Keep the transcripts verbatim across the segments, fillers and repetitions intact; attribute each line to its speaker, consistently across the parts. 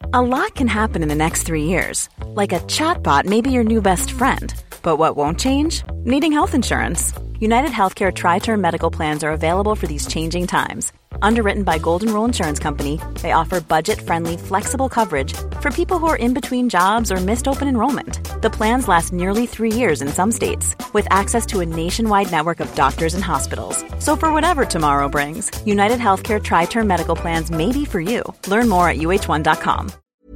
Speaker 1: A lot can happen in the next three years. Like a chatbot may be your new best friend. But what won't change? Needing health insurance. United Healthcare Tri-Term Medical Plans are available for these changing times. Underwritten by Golden Rule Insurance Company, they offer budget-friendly, flexible coverage for people who are in between jobs or missed open enrollment. The plans last nearly three years in some states, with access to a nationwide network of doctors and hospitals. So for whatever tomorrow brings, United Healthcare Tri-Term Medical Plans may be for you. Learn more at U H one dot com.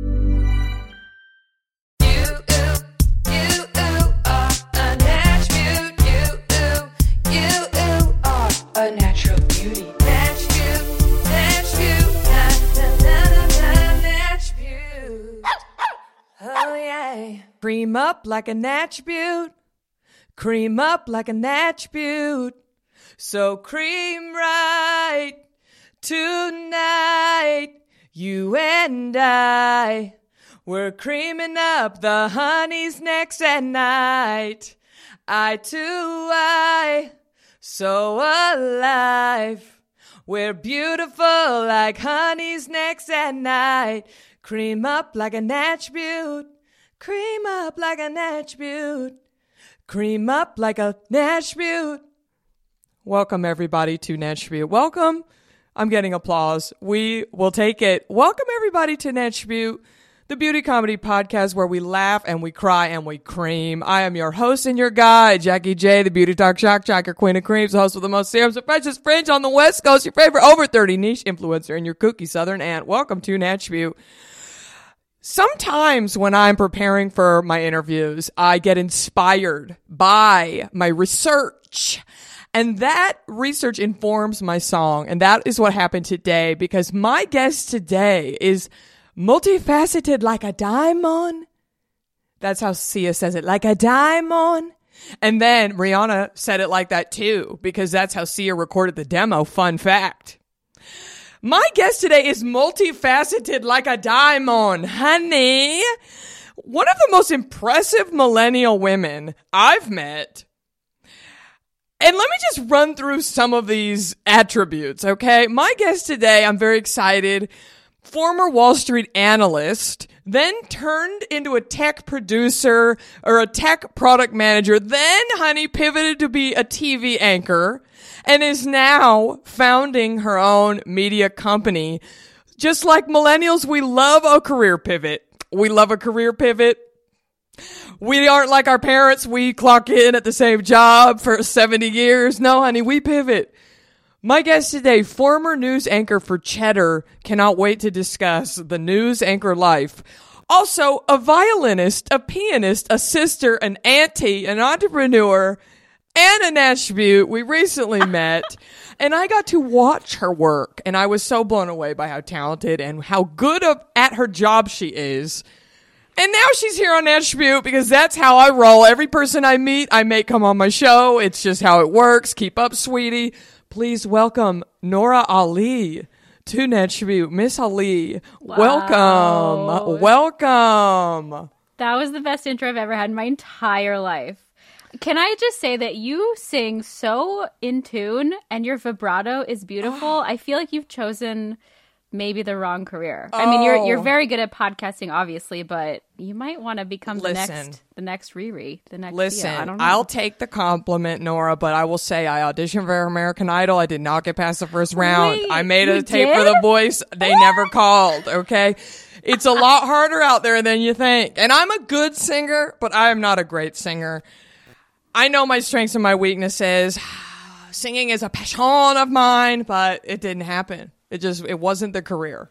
Speaker 2: A natural beauty. Natch beaut, Natch beaut, na na na na na, Natch beaut. Oh yeah.
Speaker 3: Cream up like a Natch beaut. Cream up like a Natch beaut. So cream right tonight. You and I, we're creaming up the honey's necks at night. Eye to eye. So alive, we're beautiful like honey's necks at night. Cream up like a Natch beaut, cream up like a Natch beaut, cream up like a Natch beaut. Welcome everybody to Natch beaut. Welcome. I'm getting applause. We will take it. Welcome everybody to Natch beaut, the beauty comedy podcast where we laugh and we cry and we cream. I am your host and your guide, Jackie J, the beauty talk shock jock, queen of creams, the host with the most serums and freshest fringe on the West Coast, your favorite over thirty niche influencer, and your kooky southern aunt. Welcome to Natch beaut. Sometimes when I'm preparing for my interviews, I get inspired by my research. And that research informs my song. And that is what happened today, because my guest today is multifaceted like a diamond. That's how Sia says it, like a diamond. And then Rihanna said it like that too, because that's how Sia recorded the demo. Fun fact. My guest today is multifaceted like a diamond, honey. One of the most impressive millennial women I've met. And let me just run through some of these attributes, okay? My guest today, I'm very excited. Former Wall Street analyst, then turned into a tech producer or a tech product manager, then, honey, pivoted to be a T V anchor, and is now founding her own media company. Just like millennials, we love a career pivot. We love a career pivot. We aren't like our parents. We clock in at the same job for seventy years. No, honey, we pivot. My guest today, former news anchor for Cheddar, cannot wait to discuss the news anchor life. Also, a violinist, a pianist, a sister, an auntie, an entrepreneur, and a Natch beaut. We recently met, and I got to watch her work, and I was so blown away by how talented and how good of, at her job she is. And now she's here on Natch beaut because that's how I roll. Every person I meet, I make come on my show. It's just how it works. Keep up, sweetie. Please welcome Nora Ali to Natch beaut. Miss Ali, wow. welcome. Welcome.
Speaker 4: That was the best intro I've ever had in my entire life. Can I just say that you sing so in tune and your vibrato is beautiful? I feel like you've chosen maybe the wrong career. Oh. I mean, you're you're very good at podcasting, obviously, but you might want to become the
Speaker 3: Listen.
Speaker 4: next the next Riri, the next.
Speaker 3: Listen,
Speaker 4: Sia. I don't know.
Speaker 3: I'll take the compliment, Nora, but I will say I auditioned for American Idol. I did not get past the first round.
Speaker 4: Wait,
Speaker 3: I made a
Speaker 4: you
Speaker 3: tape
Speaker 4: did?
Speaker 3: for The Voice. They never called. Okay, it's a lot harder out there than you think. And I'm a good singer, but I am not a great singer. I know my strengths and my weaknesses. Singing is a passion of mine, but it didn't happen. It just, it wasn't the career.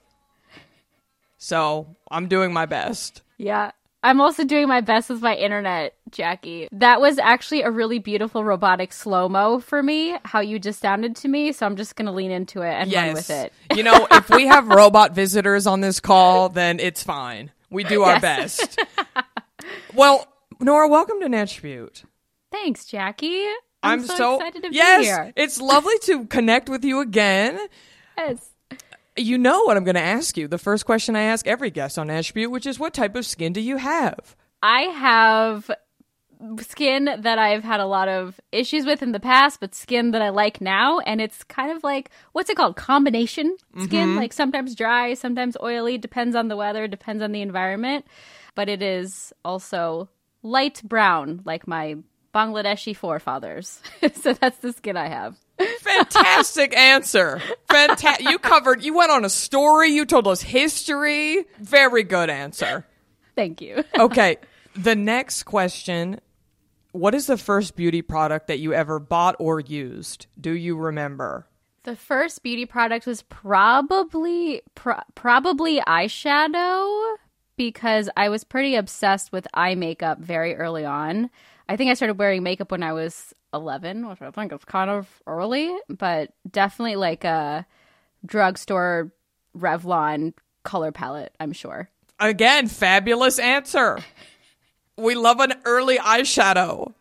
Speaker 3: So I'm doing my best.
Speaker 4: Yeah. I'm also doing my best with my internet, Jackie. That was actually a really beautiful robotic slow-mo for me, how you just sounded to me. So I'm just going to lean into it and
Speaker 3: yes.
Speaker 4: run with it.
Speaker 3: You know, if we have robot visitors on this call, then it's fine. We do our yes. best. Well, Nora, welcome to Natch beaut.
Speaker 4: Thanks, Jackie. I'm,
Speaker 3: I'm
Speaker 4: so,
Speaker 3: so
Speaker 4: excited to
Speaker 3: yes,
Speaker 4: be here.
Speaker 3: It's lovely to connect with you again.
Speaker 4: Yes.
Speaker 3: You know what I'm going to ask you. The first question I ask every guest on Natch beaut, which is, what type of skin do you have?
Speaker 4: I have skin that I've had a lot of issues with in the past, but skin that I like now. And it's kind of like, what's it called? Combination skin. Mm-hmm. Like sometimes dry, sometimes oily, depends on the weather, depends on the environment. But it is also light brown, like my Bangladeshi forefathers. So that's the skin I have.
Speaker 3: Fantastic answer. Fanta- you covered, you went on a story, you told us history. Very good answer.
Speaker 4: Thank you.
Speaker 3: Okay, the next question. What is the first beauty product that you ever bought or used? Do you remember?
Speaker 4: The first beauty product was probably pro- probably eyeshadow, because I was pretty obsessed with eye makeup very early on. I think I started wearing makeup when I was eleven, which I think is kind of early, but definitely like a drugstore Revlon color palette, I'm sure.
Speaker 3: Again, fabulous answer. We love an early eyeshadow.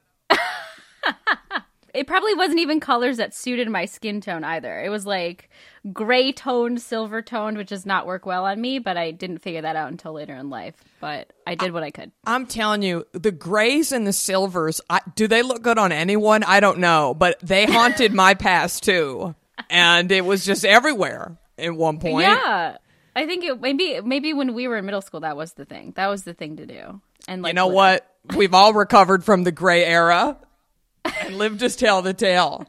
Speaker 4: It probably wasn't even colors that suited my skin tone either. It was like gray toned, silver toned, which does not work well on me, but I didn't figure that out until later in life. But I did what I could.
Speaker 3: I'm telling you, the grays and the silvers, I, do they look good on anyone? I don't know, but they haunted my past too. And it was just everywhere at one point.
Speaker 4: Yeah. I think it, maybe maybe when we were in middle school, that was the thing. That was the thing to do. And like,
Speaker 3: you know
Speaker 4: glitter.
Speaker 3: what? We've all recovered from the gray era and lived to tell the tale.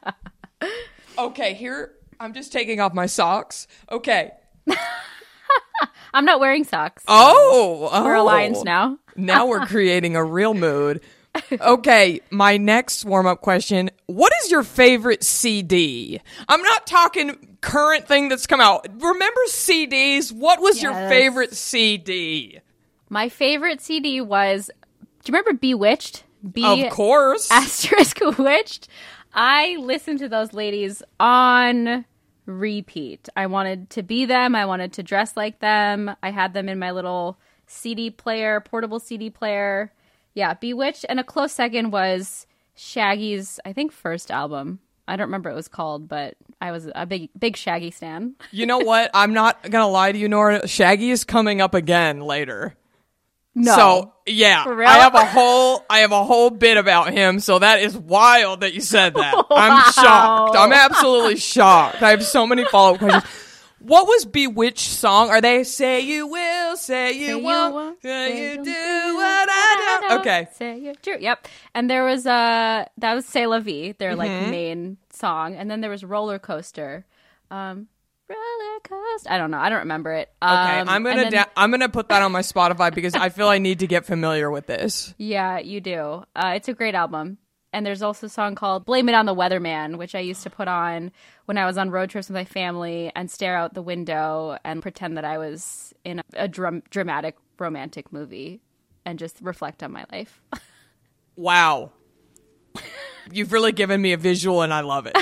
Speaker 3: Okay, here, I'm just taking off my socks. Okay.
Speaker 4: I'm not wearing socks.
Speaker 3: Oh, oh.
Speaker 4: We're alliance now.
Speaker 3: Now we're creating a real mood. Okay, my next warm-up question. What is your favorite C D? I'm not talking current thing that's come out. Remember C Ds? What was
Speaker 4: Yes.
Speaker 3: your favorite C D?
Speaker 4: My favorite C D was, do you remember Bewitched? B
Speaker 3: Of course.
Speaker 4: Asterisk Witched. I listened to those ladies on repeat. I wanted to be them. I wanted to dress like them. I had them in my little C D player, portable C D player. Yeah, Bewitched. And a close second was Shaggy's, I think, first album. I don't remember what it was called, but I was a big, big Shaggy stan.
Speaker 3: You know what? I'm not going to lie to you, Nora. Shaggy is coming up again later.
Speaker 4: No.
Speaker 3: So, yeah,
Speaker 4: For real?
Speaker 3: I have a whole I have a whole bit about him, so that is wild that you said that. I'm shocked. I'm absolutely shocked. I have so many follow-up questions. What was Bewitched song? Are they say you will, say you,
Speaker 4: Say you
Speaker 3: won't,
Speaker 4: won't,
Speaker 3: say
Speaker 4: say
Speaker 3: you
Speaker 4: you'll
Speaker 3: do
Speaker 4: do
Speaker 3: what I do? Okay.
Speaker 4: Say you're true. Yep. And there was uh that was C'est La Vie, their like main song, and then there was Roller Coaster. Um Roller Coaster. I don't know. I don't remember it.
Speaker 3: Okay,
Speaker 4: Um,
Speaker 3: I'm gonna
Speaker 4: and then-
Speaker 3: da- I'm gonna put that on my Spotify because I feel I need to get familiar with this.
Speaker 4: Yeah, you do. Uh, it's a great album. And there's also a song called Blame It on the Weatherman, which I used to put on when I was on road trips with my family and stare out the window and pretend that I was in a, a dram- dramatic romantic movie and just reflect on my life.
Speaker 3: Wow, you've really given me a visual, and I love it.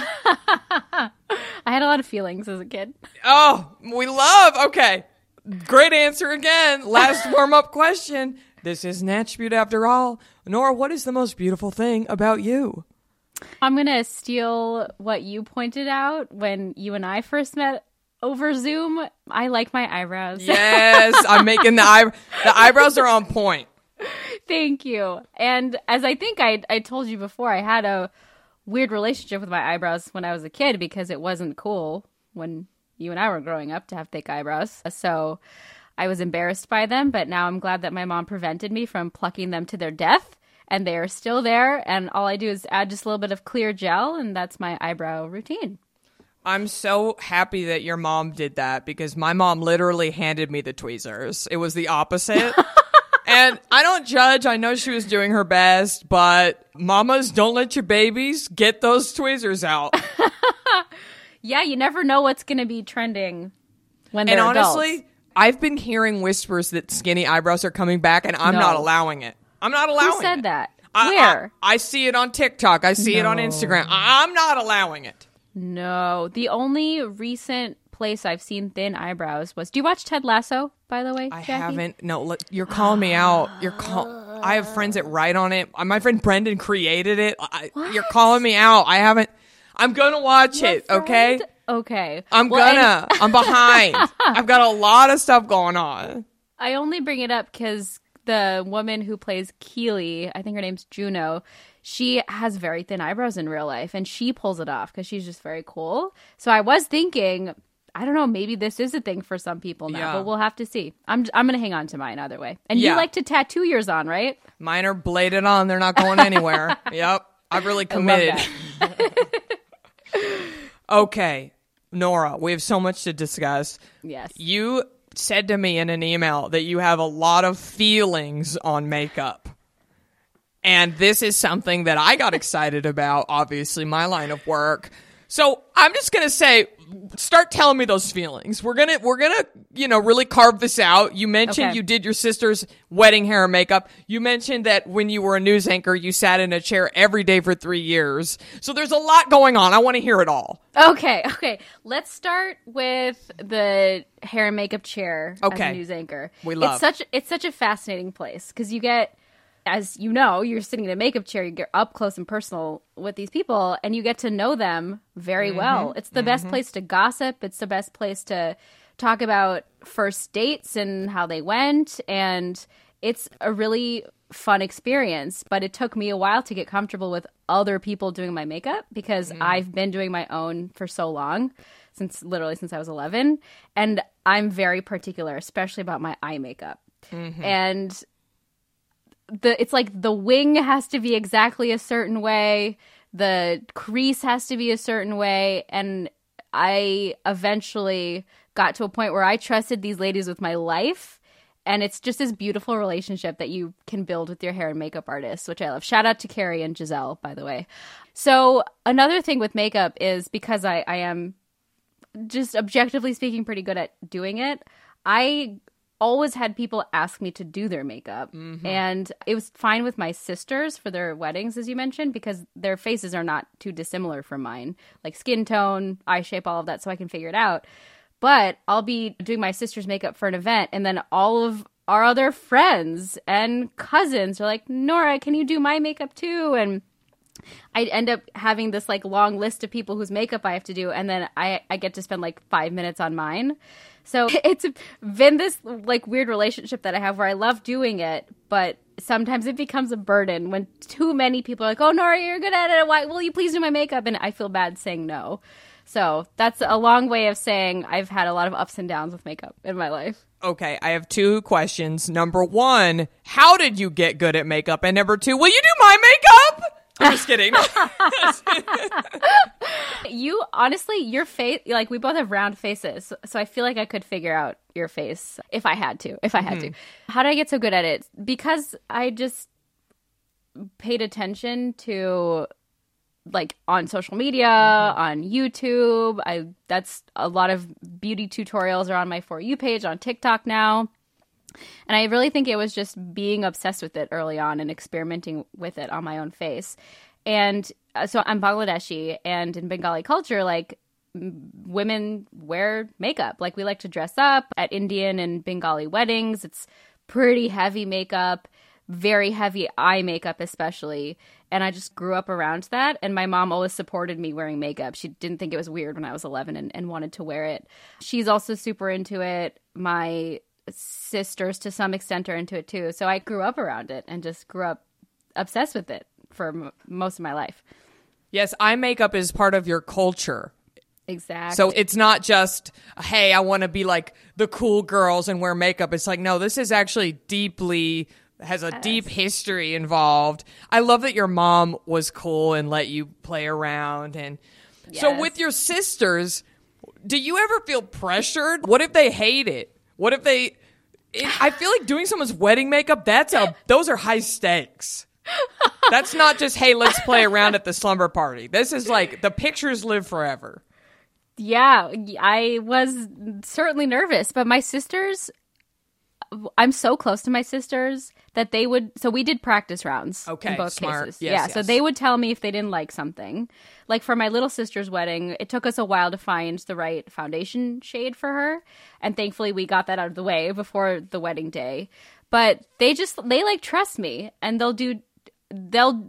Speaker 4: I had a lot of feelings as a kid.
Speaker 3: Oh, we love. Okay, great answer again. Last warm up question. This is Natch Beaut after all. Nora, what is the most beautiful thing about you?
Speaker 4: I'm going to steal what you pointed out when you and I first met over Zoom. I like my eyebrows.
Speaker 3: Yes, I'm making the eye. The eyebrows are on point.
Speaker 4: Thank you. And as I think I I told you before, I had a weird relationship with my eyebrows when I was a kid because it wasn't cool when you and I were growing up to have thick eyebrows. So I was embarrassed by them, but now I'm glad that my mom prevented me from plucking them to their death, and they are still there, and all I do is add just a little bit of clear gel, and that's my eyebrow routine.
Speaker 3: I'm so happy that your mom did that because my mom literally handed me the tweezers. It was the opposite. And I don't judge. I know she was doing her best, but mamas, don't let your babies get those tweezers out.
Speaker 4: Yeah, you never know what's going to be trending when
Speaker 3: And
Speaker 4: they're
Speaker 3: honestly,
Speaker 4: adults.
Speaker 3: I've been hearing whispers that skinny eyebrows are coming back, and I'm
Speaker 4: No.
Speaker 3: not allowing it. I'm not allowing
Speaker 4: Who said
Speaker 3: it.
Speaker 4: that?
Speaker 3: I,
Speaker 4: Where?
Speaker 3: I, I see it on TikTok. I see it on Instagram. I, I'm not allowing it.
Speaker 4: No. The only recent place I've seen thin eyebrows was... Do you watch Ted Lasso, by the way,
Speaker 3: I
Speaker 4: Jackie?
Speaker 3: haven't. No, look, you're calling me out. You're call. I have friends that write on it. My friend Brendan created it. I, you're calling me out. I haven't. I'm gonna watch
Speaker 4: Your
Speaker 3: it. Okay.
Speaker 4: friend? Okay.
Speaker 3: I'm
Speaker 4: Well, and-
Speaker 3: gonna. I'm behind. I've got a lot of stuff going on.
Speaker 4: I only bring it up because the woman who plays Keely, I think her name's Juno, she has very thin eyebrows in real life, and she pulls it off because she's just very cool. So I was thinking, I don't know, maybe this is a thing for some people now,
Speaker 3: Yeah.
Speaker 4: but we'll have to see. I'm I'm going to hang on to mine either way. And
Speaker 3: Yeah.
Speaker 4: you like to tattoo yours on, right?
Speaker 3: Mine are bladed on. They're not going anywhere. Yep. I've really committed.
Speaker 4: I love that.
Speaker 3: Okay. Nora, we have so much to discuss.
Speaker 4: Yes.
Speaker 3: You said to me in an email that you have a lot of feelings on makeup. And this is something that I got excited about, obviously, my line of work. So I'm just going to say, start telling me those feelings. We're going to, we're going to, you know, really carve this out. You mentioned
Speaker 4: Okay.
Speaker 3: you did your sister's wedding hair and makeup. You mentioned that when you were a news anchor, you sat in a chair every day for three years. So there's a lot going on. I want to hear it all.
Speaker 4: Okay, okay. Let's start with the hair and makeup chair as
Speaker 3: Okay.
Speaker 4: a news anchor.
Speaker 3: We love.
Speaker 4: It's such it's such a fascinating place because you get, as you know, you're sitting in a makeup chair, you get up close and personal with these people, and you get to know them very
Speaker 3: Mm-hmm.
Speaker 4: well. It's the best place to gossip. It's the best place to talk about first dates and how they went, and it's a really fun experience. But it took me a while to get comfortable with other people doing my makeup because I've been doing my own for so long, since literally since I was eleven, and I'm very particular, especially about my eye makeup. And the it's like the wing has to be exactly a certain way, the crease has to be a certain way, and I eventually got to a point where I trusted these ladies with my life, and it's just this beautiful relationship that you can build with your hair and makeup artists, which I love. Shout out to Carrie and Giselle, by the way. So another thing with makeup is because I, I am just objectively speaking pretty good at doing it, I always had people ask me to do their makeup. And it was fine with my sisters for their weddings, as you mentioned, because their faces are not too dissimilar from mine, like skin tone, eye shape, all of that, so I can figure it out. But I'll be doing my sister's makeup for an event, and then all of our other friends and cousins are like, Nora, can you do my makeup too? And I end up having this like long list of people whose makeup I have to do, and then I, I get to spend like five minutes on mine. So it's been this like weird relationship that I have where I love doing it, but sometimes it becomes a burden when too many people are like, oh, Nora, you're good at it. Why will you please do my makeup? And I feel bad saying no. So that's a long way of saying I've had a lot of ups and downs with makeup in my life.
Speaker 3: Okay, I have two questions. Number one, how did you get good at makeup? And number two, will you do my makeup? I'm just kidding.
Speaker 4: You, honestly, your face, like we both have round faces, so I feel like I could figure out your face if I had to, if I had to. How did I get so good at it? Because I just paid attention to, like, on social media, on YouTube. I that's a lot of beauty tutorials are on my For You page on TikTok now. And I really think it was just being obsessed with it early on and experimenting with it on my own face. And uh, so I'm Bangladeshi, and in Bengali culture, like, m- women wear makeup. Like, we like to dress up at Indian and Bengali weddings. It's pretty heavy makeup, very heavy eye makeup especially. And I just grew up around that. And my mom always supported me wearing makeup. She didn't think it was weird when I was eleven and, and wanted to wear it. She's also super into it. My sisters to some extent are into it too. So I grew up around it and just grew up obsessed with it for m- most of my life.
Speaker 3: Yes, eye makeup is part of your culture.
Speaker 4: Exactly.
Speaker 3: So it's not just, hey, I want to be like the cool girls and wear makeup. It's like, no, this is actually deeply, has a deep history involved. I love that your mom was cool and let you play around. And so
Speaker 4: Yes.
Speaker 3: with your sisters, do you ever feel pressured? What if they hate it? What if they, it, I feel like doing someone's wedding makeup, that's a, those are high stakes. That's not just, hey, let's play around at the slumber party. This is like, the pictures live forever.
Speaker 4: Yeah, I was certainly nervous, but my sisters, I'm so close to my sisters that they would, so we did practice rounds
Speaker 3: Okay,
Speaker 4: in both
Speaker 3: smart.
Speaker 4: cases.
Speaker 3: Yes,
Speaker 4: yeah, so
Speaker 3: yes.
Speaker 4: they would tell me if they didn't like something. Like for my little sister's wedding, it took us a while to find the right foundation shade for her, and thankfully we got that out of the way before the wedding day. But they just, they like trust me, and they'll do, they'll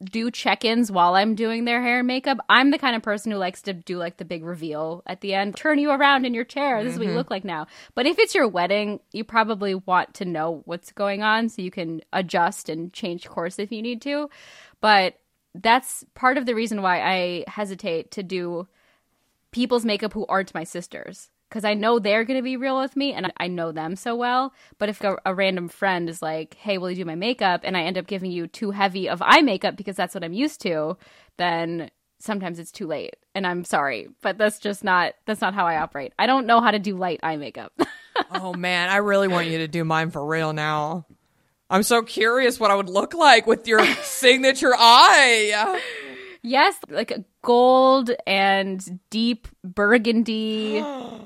Speaker 4: do check-ins while I'm doing their hair and makeup. I'm the kind of person who likes to do like the big reveal at the end. Turn you around in your chair. This is what you look like now. But if it's your wedding, you probably want to know what's going on so you can adjust and change course if you need to. But that's part of the reason why I hesitate to do people's makeup who aren't my sisters. Because I know they're going to be real with me and I know them so well. But if a, a random friend is like, hey, will you do my makeup? And I end up giving you too heavy of eye makeup because that's what I'm used to, then sometimes it's too late. And I'm sorry, but that's just not, that's not how I operate. I don't know how to do light eye makeup.
Speaker 3: Oh, man, I really want you to do mine for real now. I'm so curious what I would look like with your signature eye.
Speaker 4: Yes, like a gold and deep burgundy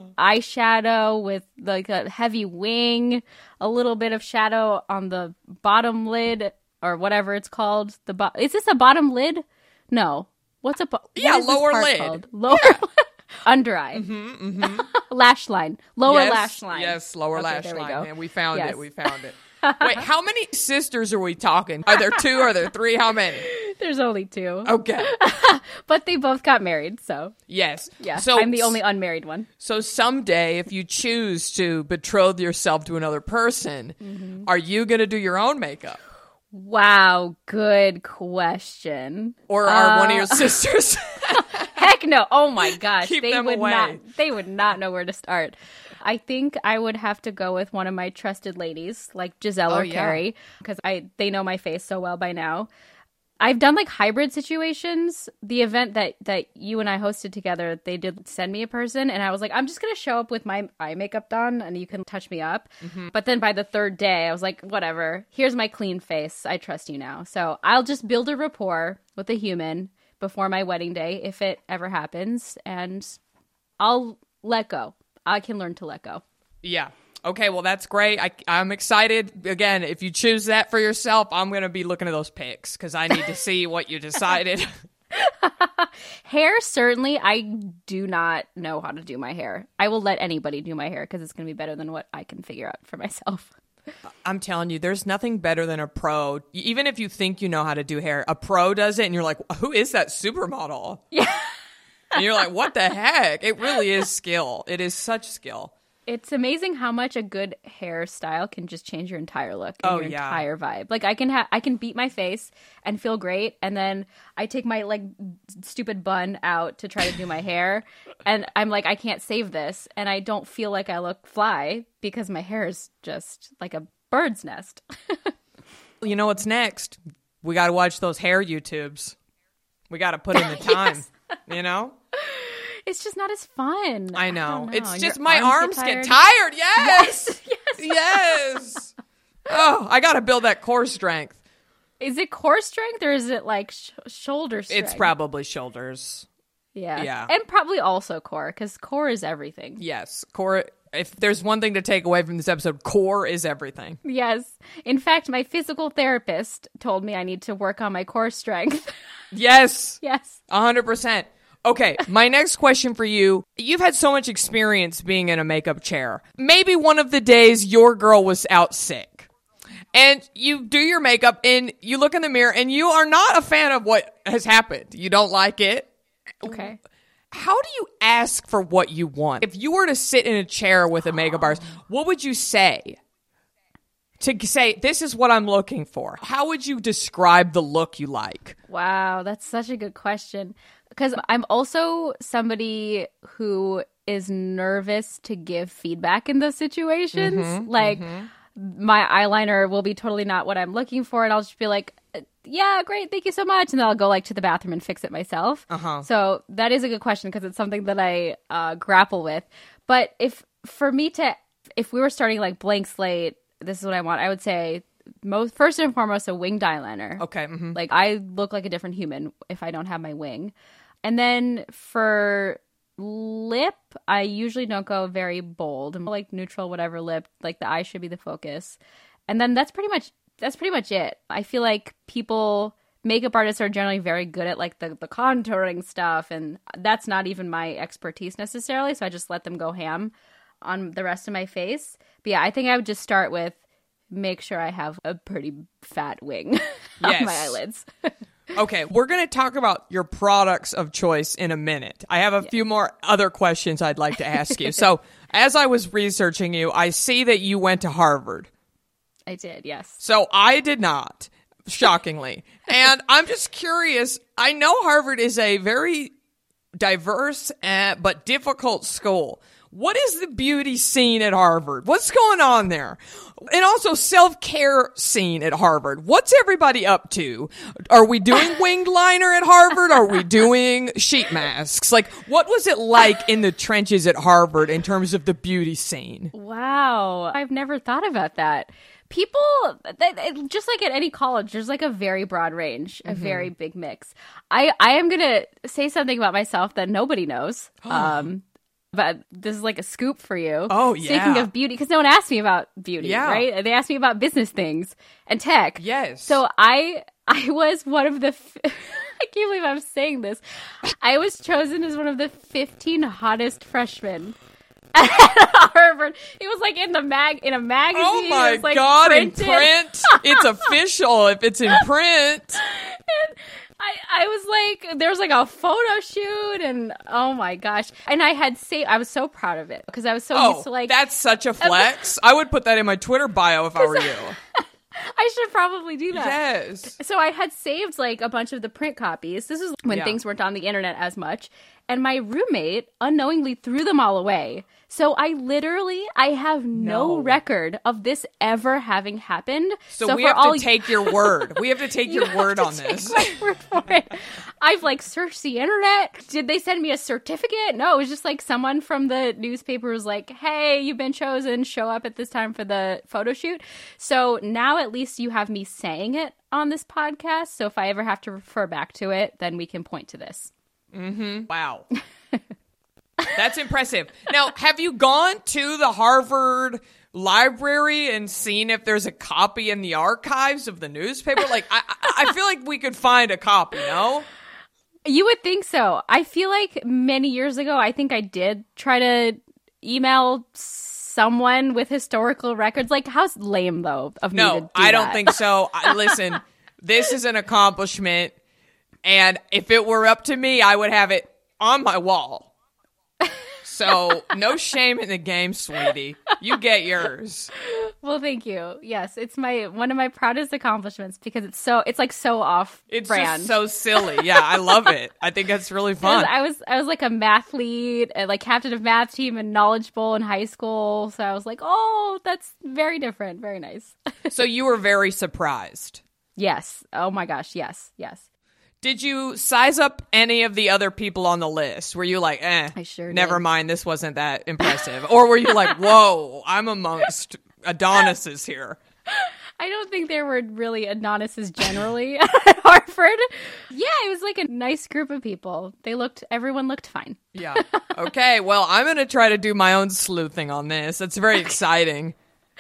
Speaker 4: eyeshadow with like a heavy wing, a little bit of shadow on the bottom lid or whatever it's called. The bo- Is this a bottom lid? No. What's a bo-
Speaker 3: yeah,
Speaker 4: what is
Speaker 3: lower
Speaker 4: this part
Speaker 3: lid.
Speaker 4: Called? Lower
Speaker 3: Yeah.
Speaker 4: under eye.
Speaker 3: Mm-hmm, mm-hmm.
Speaker 4: Lash line. Lower
Speaker 3: yes,
Speaker 4: lash line.
Speaker 3: Yes, lower
Speaker 4: Okay,
Speaker 3: lash
Speaker 4: there we
Speaker 3: line.
Speaker 4: go.
Speaker 3: Man, we found
Speaker 4: Yes.
Speaker 3: it. We found it. Wait, how many sisters are we talking? Are there two? Are there three? How many?
Speaker 4: There's only two.
Speaker 3: Okay.
Speaker 4: But they both got married, so
Speaker 3: Yes.
Speaker 4: yeah.
Speaker 3: So
Speaker 4: I'm the only unmarried one.
Speaker 3: So someday, if you choose to betroth yourself to another person,
Speaker 4: Mm-hmm.
Speaker 3: are you going to do your own makeup,
Speaker 4: Wow, good question.
Speaker 3: or are
Speaker 4: Uh,
Speaker 3: one of your sisters?
Speaker 4: Heck no. Oh my gosh.
Speaker 3: Keep
Speaker 4: they
Speaker 3: them
Speaker 4: would
Speaker 3: away.
Speaker 4: not they would not know where to start. I think I would have to go with one of my trusted ladies, like Giselle
Speaker 3: Oh,
Speaker 4: or
Speaker 3: yeah.
Speaker 4: Carrie, because I they know my face so well by now. I've done like hybrid situations. The event that that you and I hosted together, they did send me a person, and I was like, I'm just gonna show up with my eye makeup done, and you can touch me up.
Speaker 3: Mm-hmm.
Speaker 4: But then by the third day, I was like, whatever. Here's my clean face. I trust you now. So I'll just build a rapport with a human before my wedding day, if it ever happens, and I'll let go. I can learn to let go.
Speaker 3: Yeah. Okay, well, that's great. I, I'm excited. Again, if you choose that for yourself, I'm going to be looking at those pics because I need to see what you decided.
Speaker 4: Hair, certainly. I do not know how to do my hair. I will let anybody do my hair because it's going to be better than what I can figure out for myself.
Speaker 3: I'm telling you, there's nothing better than a pro. Even if you think you know how to do hair, a pro does it, and you're like, who is that supermodel?
Speaker 4: Yeah.
Speaker 3: And you're like, what the heck? It really is skill. It is such skill.
Speaker 4: It's amazing how much a good hairstyle can just change your entire look and
Speaker 3: Oh,
Speaker 4: your
Speaker 3: yeah.
Speaker 4: entire vibe. Like I can ha- I can beat my face and feel great, and then I take my like stupid bun out to try to do my hair, and I'm like, I can't save this, and I don't feel like I look fly because my hair is just like a bird's nest.
Speaker 3: You know what's next? We got to watch those hair YouTubes. We got to put in the time, you know?
Speaker 4: It's just not as fun.
Speaker 3: I know.
Speaker 4: don't
Speaker 3: It's
Speaker 4: Your
Speaker 3: just my arms,
Speaker 4: get
Speaker 3: get
Speaker 4: tired.
Speaker 3: tired. Yes.
Speaker 4: Yes, yes.
Speaker 3: Yes. Oh, I got to build that core strength.
Speaker 4: Is it core strength or is it like sh- shoulder strength?
Speaker 3: It's probably shoulders.
Speaker 4: yeah,
Speaker 3: yeah.
Speaker 4: and probably also core because core is everything.
Speaker 3: Yes. Core. If there's one thing to take away from this episode, core is everything.
Speaker 4: Yes. In fact, my physical therapist told me I need to work on my core strength.
Speaker 3: Yes.
Speaker 4: Yes.
Speaker 3: A hundred percent. Okay, my next question for you. You've had so much experience being in a makeup chair. Maybe one of the days your girl was out sick. And you do your makeup and you look in the mirror and you are not a fan of what has happened. You don't like it.
Speaker 4: Okay.
Speaker 3: How do you ask for what you want? If you were to sit in a chair with a makeup artist, what would you say? To say, this is what I'm looking for. How would you describe the look you like?
Speaker 4: Wow, that's such a good question. Because I'm also somebody who is nervous to give feedback in those situations.
Speaker 3: Mm-hmm,
Speaker 4: like, my eyeliner will be totally not what I'm looking for, and I'll just be like, yeah, great, thank you so much. And then I'll go like to the bathroom and fix it myself.
Speaker 3: Uh-huh.
Speaker 4: So that is a good question because it's something that I uh, grapple with. But if for me to, if we were starting like blank slate, this is what I want, I would say most first and foremost a winged eyeliner.
Speaker 3: Okay. Mm-hmm.
Speaker 4: Like I look like a different human if I don't have my wing. And then for lip, I usually don't go very bold. I'm like neutral, whatever lip. Like the eye should be the focus. And then that's pretty much that's pretty much it. I feel like people, makeup artists are generally very good at like the, the contouring stuff, and that's not even my expertise necessarily. So I just let them go ham on the rest of my face. But yeah, I think I would just start with make sure I have a pretty fat wing on
Speaker 3: Yes.
Speaker 4: my eyelids.
Speaker 3: Okay, we're going to talk about your products of choice in a minute. I have a yeah. few more other questions I'd like to ask you. So, as I was researching you, I see that you went to Harvard.
Speaker 4: I did, yes.
Speaker 3: So, I did not, shockingly. And I'm just curious. I know Harvard is a very diverse uh, but difficult school. What is the beauty scene at Harvard? What's going on there? And also self-care scene at Harvard. What's everybody up to? Are we doing winged liner at Harvard? Are we doing sheet masks? Like, what was it like in the trenches at Harvard in terms of the beauty scene?
Speaker 4: Wow. I've never thought about that. People, just like at any college, there's like a very broad range, a mm-hmm. very big mix. I, I am going to say something about myself that nobody knows. um, but this is like a scoop for you.
Speaker 3: Oh, yeah.
Speaker 4: Speaking of beauty, because no one asked me about beauty,
Speaker 3: yeah.
Speaker 4: right? They asked me about business things and tech.
Speaker 3: Yes.
Speaker 4: So I I was one of the, f- I can't believe I'm saying this. I was chosen as one of the fifteen hottest freshmen at Harvard. It was like in the mag in a magazine.
Speaker 3: Oh my
Speaker 4: it was, like,
Speaker 3: God,
Speaker 4: printed.
Speaker 3: in print. It's official if it's in print.
Speaker 4: And I, I was like, there was like a photo shoot and oh my gosh. And I had saved, I was so proud of it because I was so
Speaker 3: oh,
Speaker 4: used to like.
Speaker 3: That's such a flex. I would put that in my Twitter bio if I were you.
Speaker 4: I should probably do that.
Speaker 3: Yes.
Speaker 4: So I had saved like a bunch of the print copies. This is when
Speaker 3: yeah.
Speaker 4: things weren't on the internet as much. And my roommate unknowingly threw them all away. So I literally, I have no,
Speaker 3: no.
Speaker 4: record of this ever having happened.
Speaker 3: So,
Speaker 4: so
Speaker 3: we
Speaker 4: for
Speaker 3: have
Speaker 4: all
Speaker 3: to take your word. We have to take
Speaker 4: you
Speaker 3: your word
Speaker 4: have
Speaker 3: on
Speaker 4: to
Speaker 3: this.
Speaker 4: Take my word for it. I've like searched the internet. Did they send me a certificate? No, it was just like someone from the newspaper was like, hey, you've been chosen. Show up at this time for the photo shoot. So now at least you have me saying it on this podcast. So if I ever have to refer back to it, then we can point to this.
Speaker 3: Mm-hmm. Wow. That's impressive. Now, have you gone to the Harvard library and seen if there's a copy in the archives of the newspaper? Like, I, I feel like we could find a copy, no?
Speaker 4: You would think so. I feel like many years ago, I think I did try to email someone with historical records. Like, how's lame, though, of me
Speaker 3: no,
Speaker 4: to do
Speaker 3: I don't
Speaker 4: that?
Speaker 3: think so. I, listen, this is an accomplishment, and if it were up to me, I would have it on my wall. So, no shame in the game, sweetie. You get yours.
Speaker 4: Well, thank you. Yes, it's my one of my proudest accomplishments because it's so it's like so off
Speaker 3: It's
Speaker 4: brand.
Speaker 3: just so silly. Yeah, I love it. I think that's really fun.
Speaker 4: I was I was like a math lead, uh, like captain of math team and Knowledge Bowl in high school. So I was like, oh, that's very different. Very nice.
Speaker 3: So you were very surprised.
Speaker 4: Yes. Oh my gosh. Yes. Yes.
Speaker 3: Did you size up any of the other people on the list? Were you like, eh,
Speaker 4: I sure
Speaker 3: never
Speaker 4: did.
Speaker 3: mind, this wasn't that impressive? Or were you like, whoa, I'm amongst Adonises here?
Speaker 4: I don't think there were really Adonises generally at Harvard. Yeah, it was like a nice group of people. They looked, everyone looked fine.
Speaker 3: Yeah. Okay, well, I'm going to try to do my own sleuthing on this. That's very exciting.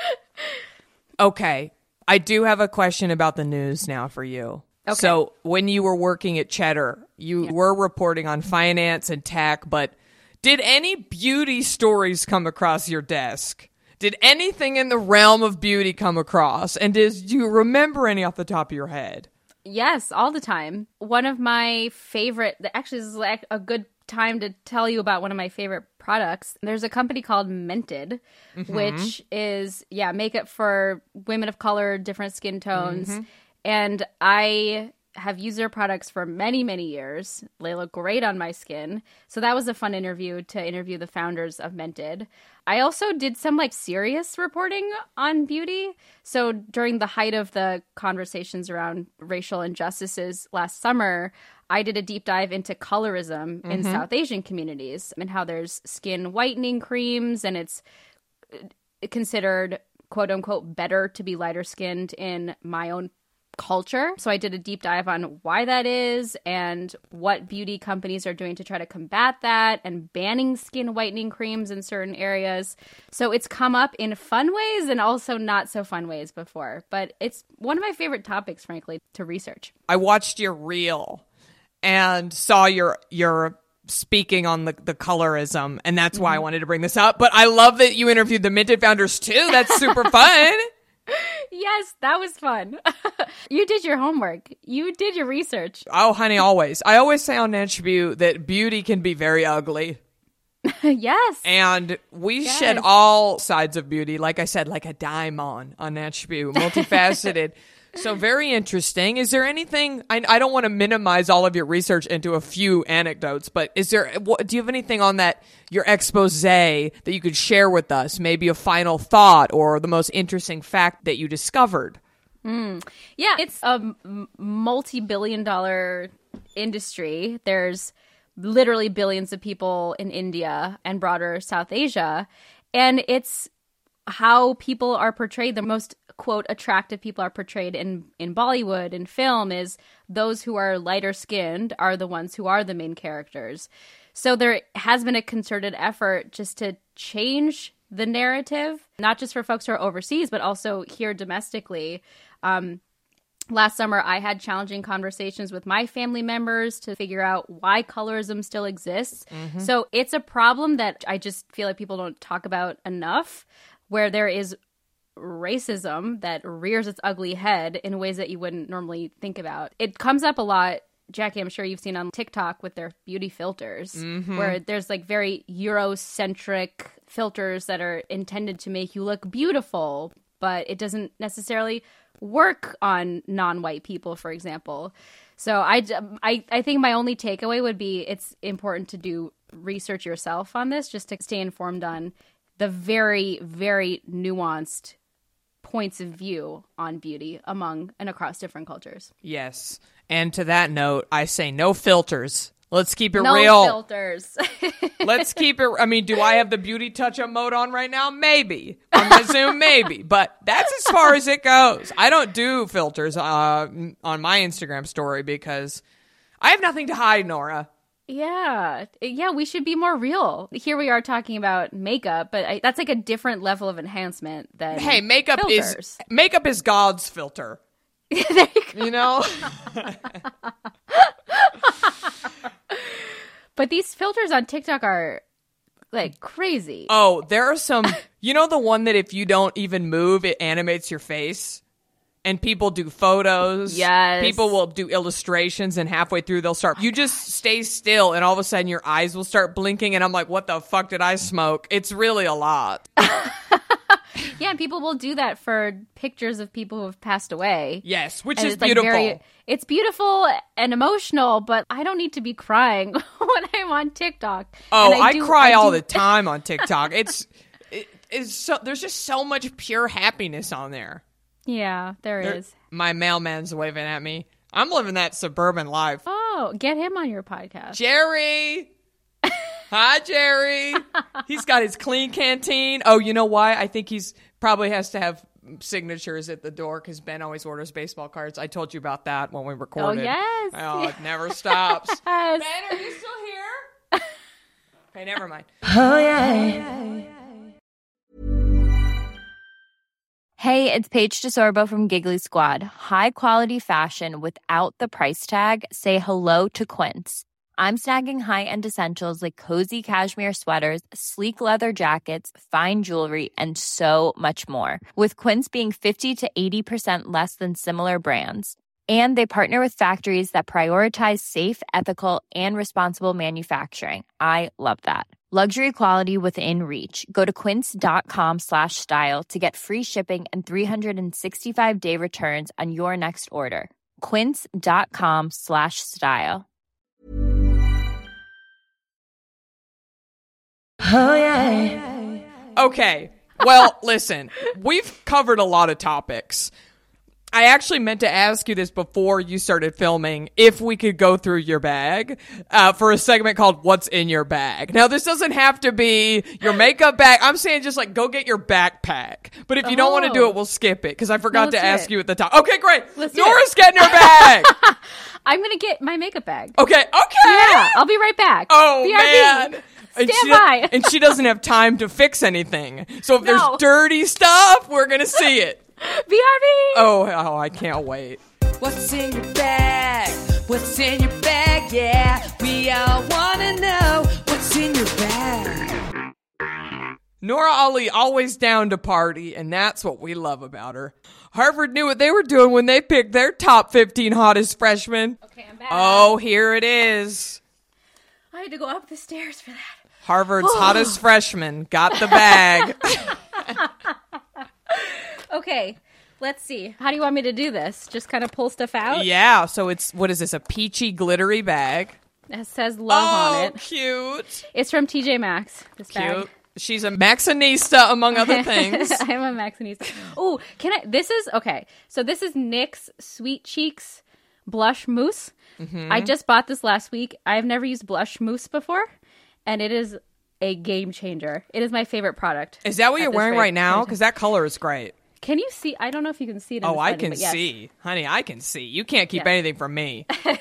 Speaker 3: Okay, I do have a question about the news now for you. Okay. So when you were working at Cheddar, you yeah. were reporting on finance and tech, but did any beauty stories come across your desk? Did anything in the realm of beauty come across? And did you remember any off the top of your head?
Speaker 4: Yes, all the time. One of my favorite, actually this is like a good time to tell you about one of my favorite products. There's a company called Mented, mm-hmm. which is, yeah, makeup for women of color, different skin tones. Mm-hmm. And I have used their products for many, many years. They look great on my skin. So that was a fun interview to interview the founders of Mented. I also did some like serious reporting on beauty. So during the height of the conversations around racial injustices last summer, I did a deep dive into colorism mm-hmm. in South Asian communities and how there's skin whitening creams and it's considered quote unquote better to be lighter skinned in my own culture. So I did a deep dive on why that is and what beauty companies are doing to try to combat that and banning skin whitening creams in certain areas. So it's come up in fun ways and also not so fun ways before. But it's one of my favorite topics, frankly, to research.
Speaker 3: I watched your reel and saw your your speaking on the, the colorism, and that's why mm-hmm. I wanted to bring this up. But I love that you interviewed the Mented founders too. That's super fun.
Speaker 4: Yes, that was fun. You did your homework. You did your research.
Speaker 3: Oh, honey, always. I always say on Natch View that beauty can be very ugly.
Speaker 4: Yes.
Speaker 3: And we
Speaker 4: Yes.
Speaker 3: shed all sides of beauty, like I said, like a diamond on Natch View, multifaceted. So very interesting. Is there anything, I, I don't want to minimize all of your research into a few anecdotes, but is there, what, do you have anything on that, your expose that you could share with us? Maybe a final thought or the most interesting fact that you discovered?
Speaker 4: Mm. Yeah, it's a m- multi-billion dollar industry. There's literally billions of people in India and broader South Asia. And it's how people are portrayed. The most, quote, attractive people are portrayed in, in Bollywood and film is those who are lighter skinned are the ones who are the main characters. So there has been a concerted effort just to change the narrative, not just for folks who are overseas, but also here domestically. Um, last summer, I had challenging conversations with my family members to figure out why colorism still exists. Mm-hmm. So it's a problem that I just feel like people don't talk about enough, where there is racism that rears its ugly head in ways that you wouldn't normally think about. It comes up a lot, Jackie, I'm sure you've seen on TikTok with their beauty filters, mm-hmm. where there's like very Eurocentric filters that are intended to make you look beautiful, but it doesn't necessarily work on non-white people, for example. So I, I, I think my only takeaway would be it's important to do research yourself on this just to stay informed on the very, very nuanced points of view on beauty among and across different cultures.
Speaker 3: Yes. And to that note, I say no filters. Let's keep it
Speaker 4: no
Speaker 3: real.
Speaker 4: No filters.
Speaker 3: Let's keep it. I mean, do I have the beauty touch-up mode on right now? Maybe. On my Zoom, maybe. But that's as far as it goes. I don't do filters uh, on my Instagram story because I have nothing to hide, Nora.
Speaker 4: Yeah. Yeah, we should be more real. Here we are talking about makeup, but I, that's like a different level of enhancement than
Speaker 3: Hey, makeup
Speaker 4: filters.
Speaker 3: is makeup is God's filter.
Speaker 4: There you go.
Speaker 3: You know?
Speaker 4: But these filters on TikTok are like crazy.
Speaker 3: Oh, there are some, you know, the one that if you don't even move, it animates your face? And people do photos.
Speaker 4: Yes.
Speaker 3: People will do illustrations, and halfway through they'll start. You just stay still, and all of a sudden your eyes will start blinking, and I'm like, what the fuck did I smoke? It's really a lot.
Speaker 4: Yeah, and people will do that for pictures of people who have passed away.
Speaker 3: Yes, which
Speaker 4: and
Speaker 3: is
Speaker 4: it's like
Speaker 3: beautiful.
Speaker 4: very, it's beautiful and emotional, but I don't need to be crying when I'm on TikTok.
Speaker 3: Oh,
Speaker 4: I,
Speaker 3: I
Speaker 4: do,
Speaker 3: cry
Speaker 4: I
Speaker 3: all
Speaker 4: do...
Speaker 3: the time on TikTok. It's it, it's so there's just so much pure happiness on there.
Speaker 4: Yeah, there, there is.
Speaker 3: My mailman's waving at me. I'm living that suburban life.
Speaker 4: Oh, get him on your podcast.
Speaker 3: Jerry! Hi, Jerry! He's got his clean canteen. Oh, you know why? I think he's probably has to have signatures at the door because Ben always orders baseball cards. I told you about that when we recorded.
Speaker 4: Oh, yes.
Speaker 3: Oh, it never stops.
Speaker 4: Yes.
Speaker 3: Ben, are you still here? Okay, never mind.
Speaker 2: Oh, yeah.
Speaker 5: Hey, it's Paige DeSorbo from Giggly Squad. High quality fashion without the price tag. Say hello to Quince. I'm snagging high-end essentials like cozy cashmere sweaters, sleek leather jackets, fine jewelry, and so much more. With Quince being fifty to eighty percent less than similar brands. And they partner with factories that prioritize safe, ethical, and responsible manufacturing. I love that. Luxury quality within reach. Go to quince.com slash style to get free shipping and three sixty-five day returns on your next order. Quince.com slash style.
Speaker 2: Oh, yeah.
Speaker 3: Okay. Well, listen, we've covered a lot of topics. I actually meant to ask you this before you started filming, if we could go through your bag uh, for a segment called What's in Your Bag. Now, this doesn't have to be your makeup bag. I'm saying just like go get your backpack. But if you oh. don't want to do it, we'll skip it because I forgot
Speaker 4: no,
Speaker 3: to ask
Speaker 4: it.
Speaker 3: you at the top. Okay, great.
Speaker 4: Let's
Speaker 3: Nora's getting her bag.
Speaker 4: I'm going to get my makeup bag.
Speaker 3: Okay, okay.
Speaker 4: Yeah, I'll be right back.
Speaker 3: Oh,
Speaker 4: B R B.
Speaker 3: man. And
Speaker 4: Stand
Speaker 3: she,
Speaker 4: by.
Speaker 3: and she doesn't have time to fix anything. So if
Speaker 4: No.
Speaker 3: there's dirty stuff, we're going to see it.
Speaker 4: B R B.
Speaker 3: Oh, oh, I can't wait.
Speaker 2: What's in your bag? What's in your bag? Yeah, we all want to know what's in your bag.
Speaker 3: Nora Ali always down to party, and that's what we love about her. Harvard knew what they were doing when they picked their top fifteen hottest freshmen.
Speaker 4: Okay, I'm back.
Speaker 3: Oh, here it is.
Speaker 4: I had to go up the stairs for that.
Speaker 3: Harvard's hottest freshman got the bag.
Speaker 4: Okay, let's see. How do you want me to do this? Just kind of pull stuff out?
Speaker 3: Yeah, so it's, what is this, a peachy glittery bag?
Speaker 4: It says love
Speaker 3: oh,
Speaker 4: on it.
Speaker 3: Cute.
Speaker 4: It's from T J Maxx, this
Speaker 3: Cute.
Speaker 4: bag.
Speaker 3: She's a Maxinista, among other things.
Speaker 4: I'm a Maxinista. Oh, can I? This is, okay. So this is NYX Sweet Cheeks Blush Mousse. Mm-hmm. I just bought this last week. I've never used blush mousse before, and it is a game changer. It is my favorite product.
Speaker 3: Is that what you're wearing
Speaker 4: rate.
Speaker 3: right now? Because that color is great.
Speaker 4: Can you see? I don't know if you can see it. In
Speaker 3: Oh,
Speaker 4: this
Speaker 3: I
Speaker 4: lighting,
Speaker 3: can
Speaker 4: but yes.
Speaker 3: see. Honey, I can see. You can't keep
Speaker 4: Yes.
Speaker 3: anything from me.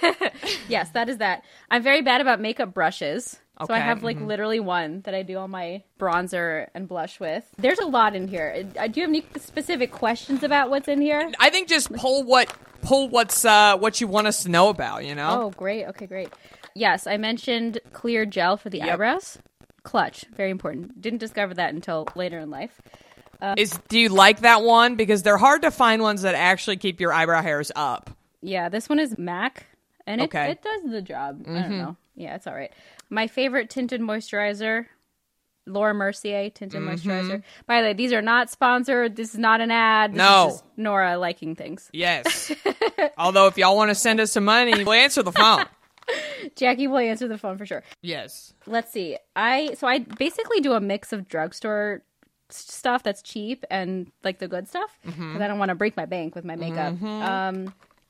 Speaker 4: Yes, that is that. I'm very bad about makeup brushes. So I
Speaker 3: Okay,
Speaker 4: have like
Speaker 3: mhm.
Speaker 4: literally one that I do all my bronzer and blush with. There's a lot in here. Uh, Do you have any specific questions about what's in here?
Speaker 3: I think just pull what pull what's uh what you want us to know about, you know?
Speaker 4: Oh, great. Okay, great. Yes, I mentioned clear gel for the
Speaker 3: Yep.
Speaker 4: eyebrows. Clutch. Very important. Didn't discover that until later in life.
Speaker 3: Is do you like that one? Because they're hard to find ones that actually keep your eyebrow hairs up.
Speaker 4: Yeah, this one is MAC, and it,
Speaker 3: Okay.
Speaker 4: it does the job. I don't know. Yeah, it's all right. My favorite tinted moisturizer, Laura Mercier tinted moisturizer. By the way, these are not sponsored. This is not an ad. This
Speaker 3: No.
Speaker 4: is just Nora liking things.
Speaker 3: Yes. Although if y'all want to send us some money, we'll answer the phone.
Speaker 4: Jackie will answer the phone for sure.
Speaker 3: Yes.
Speaker 4: Let's see. I so I basically do a mix of drugstore s- stuff that's cheap and like the good stuff because I don't want to break my bank with my makeup. Um,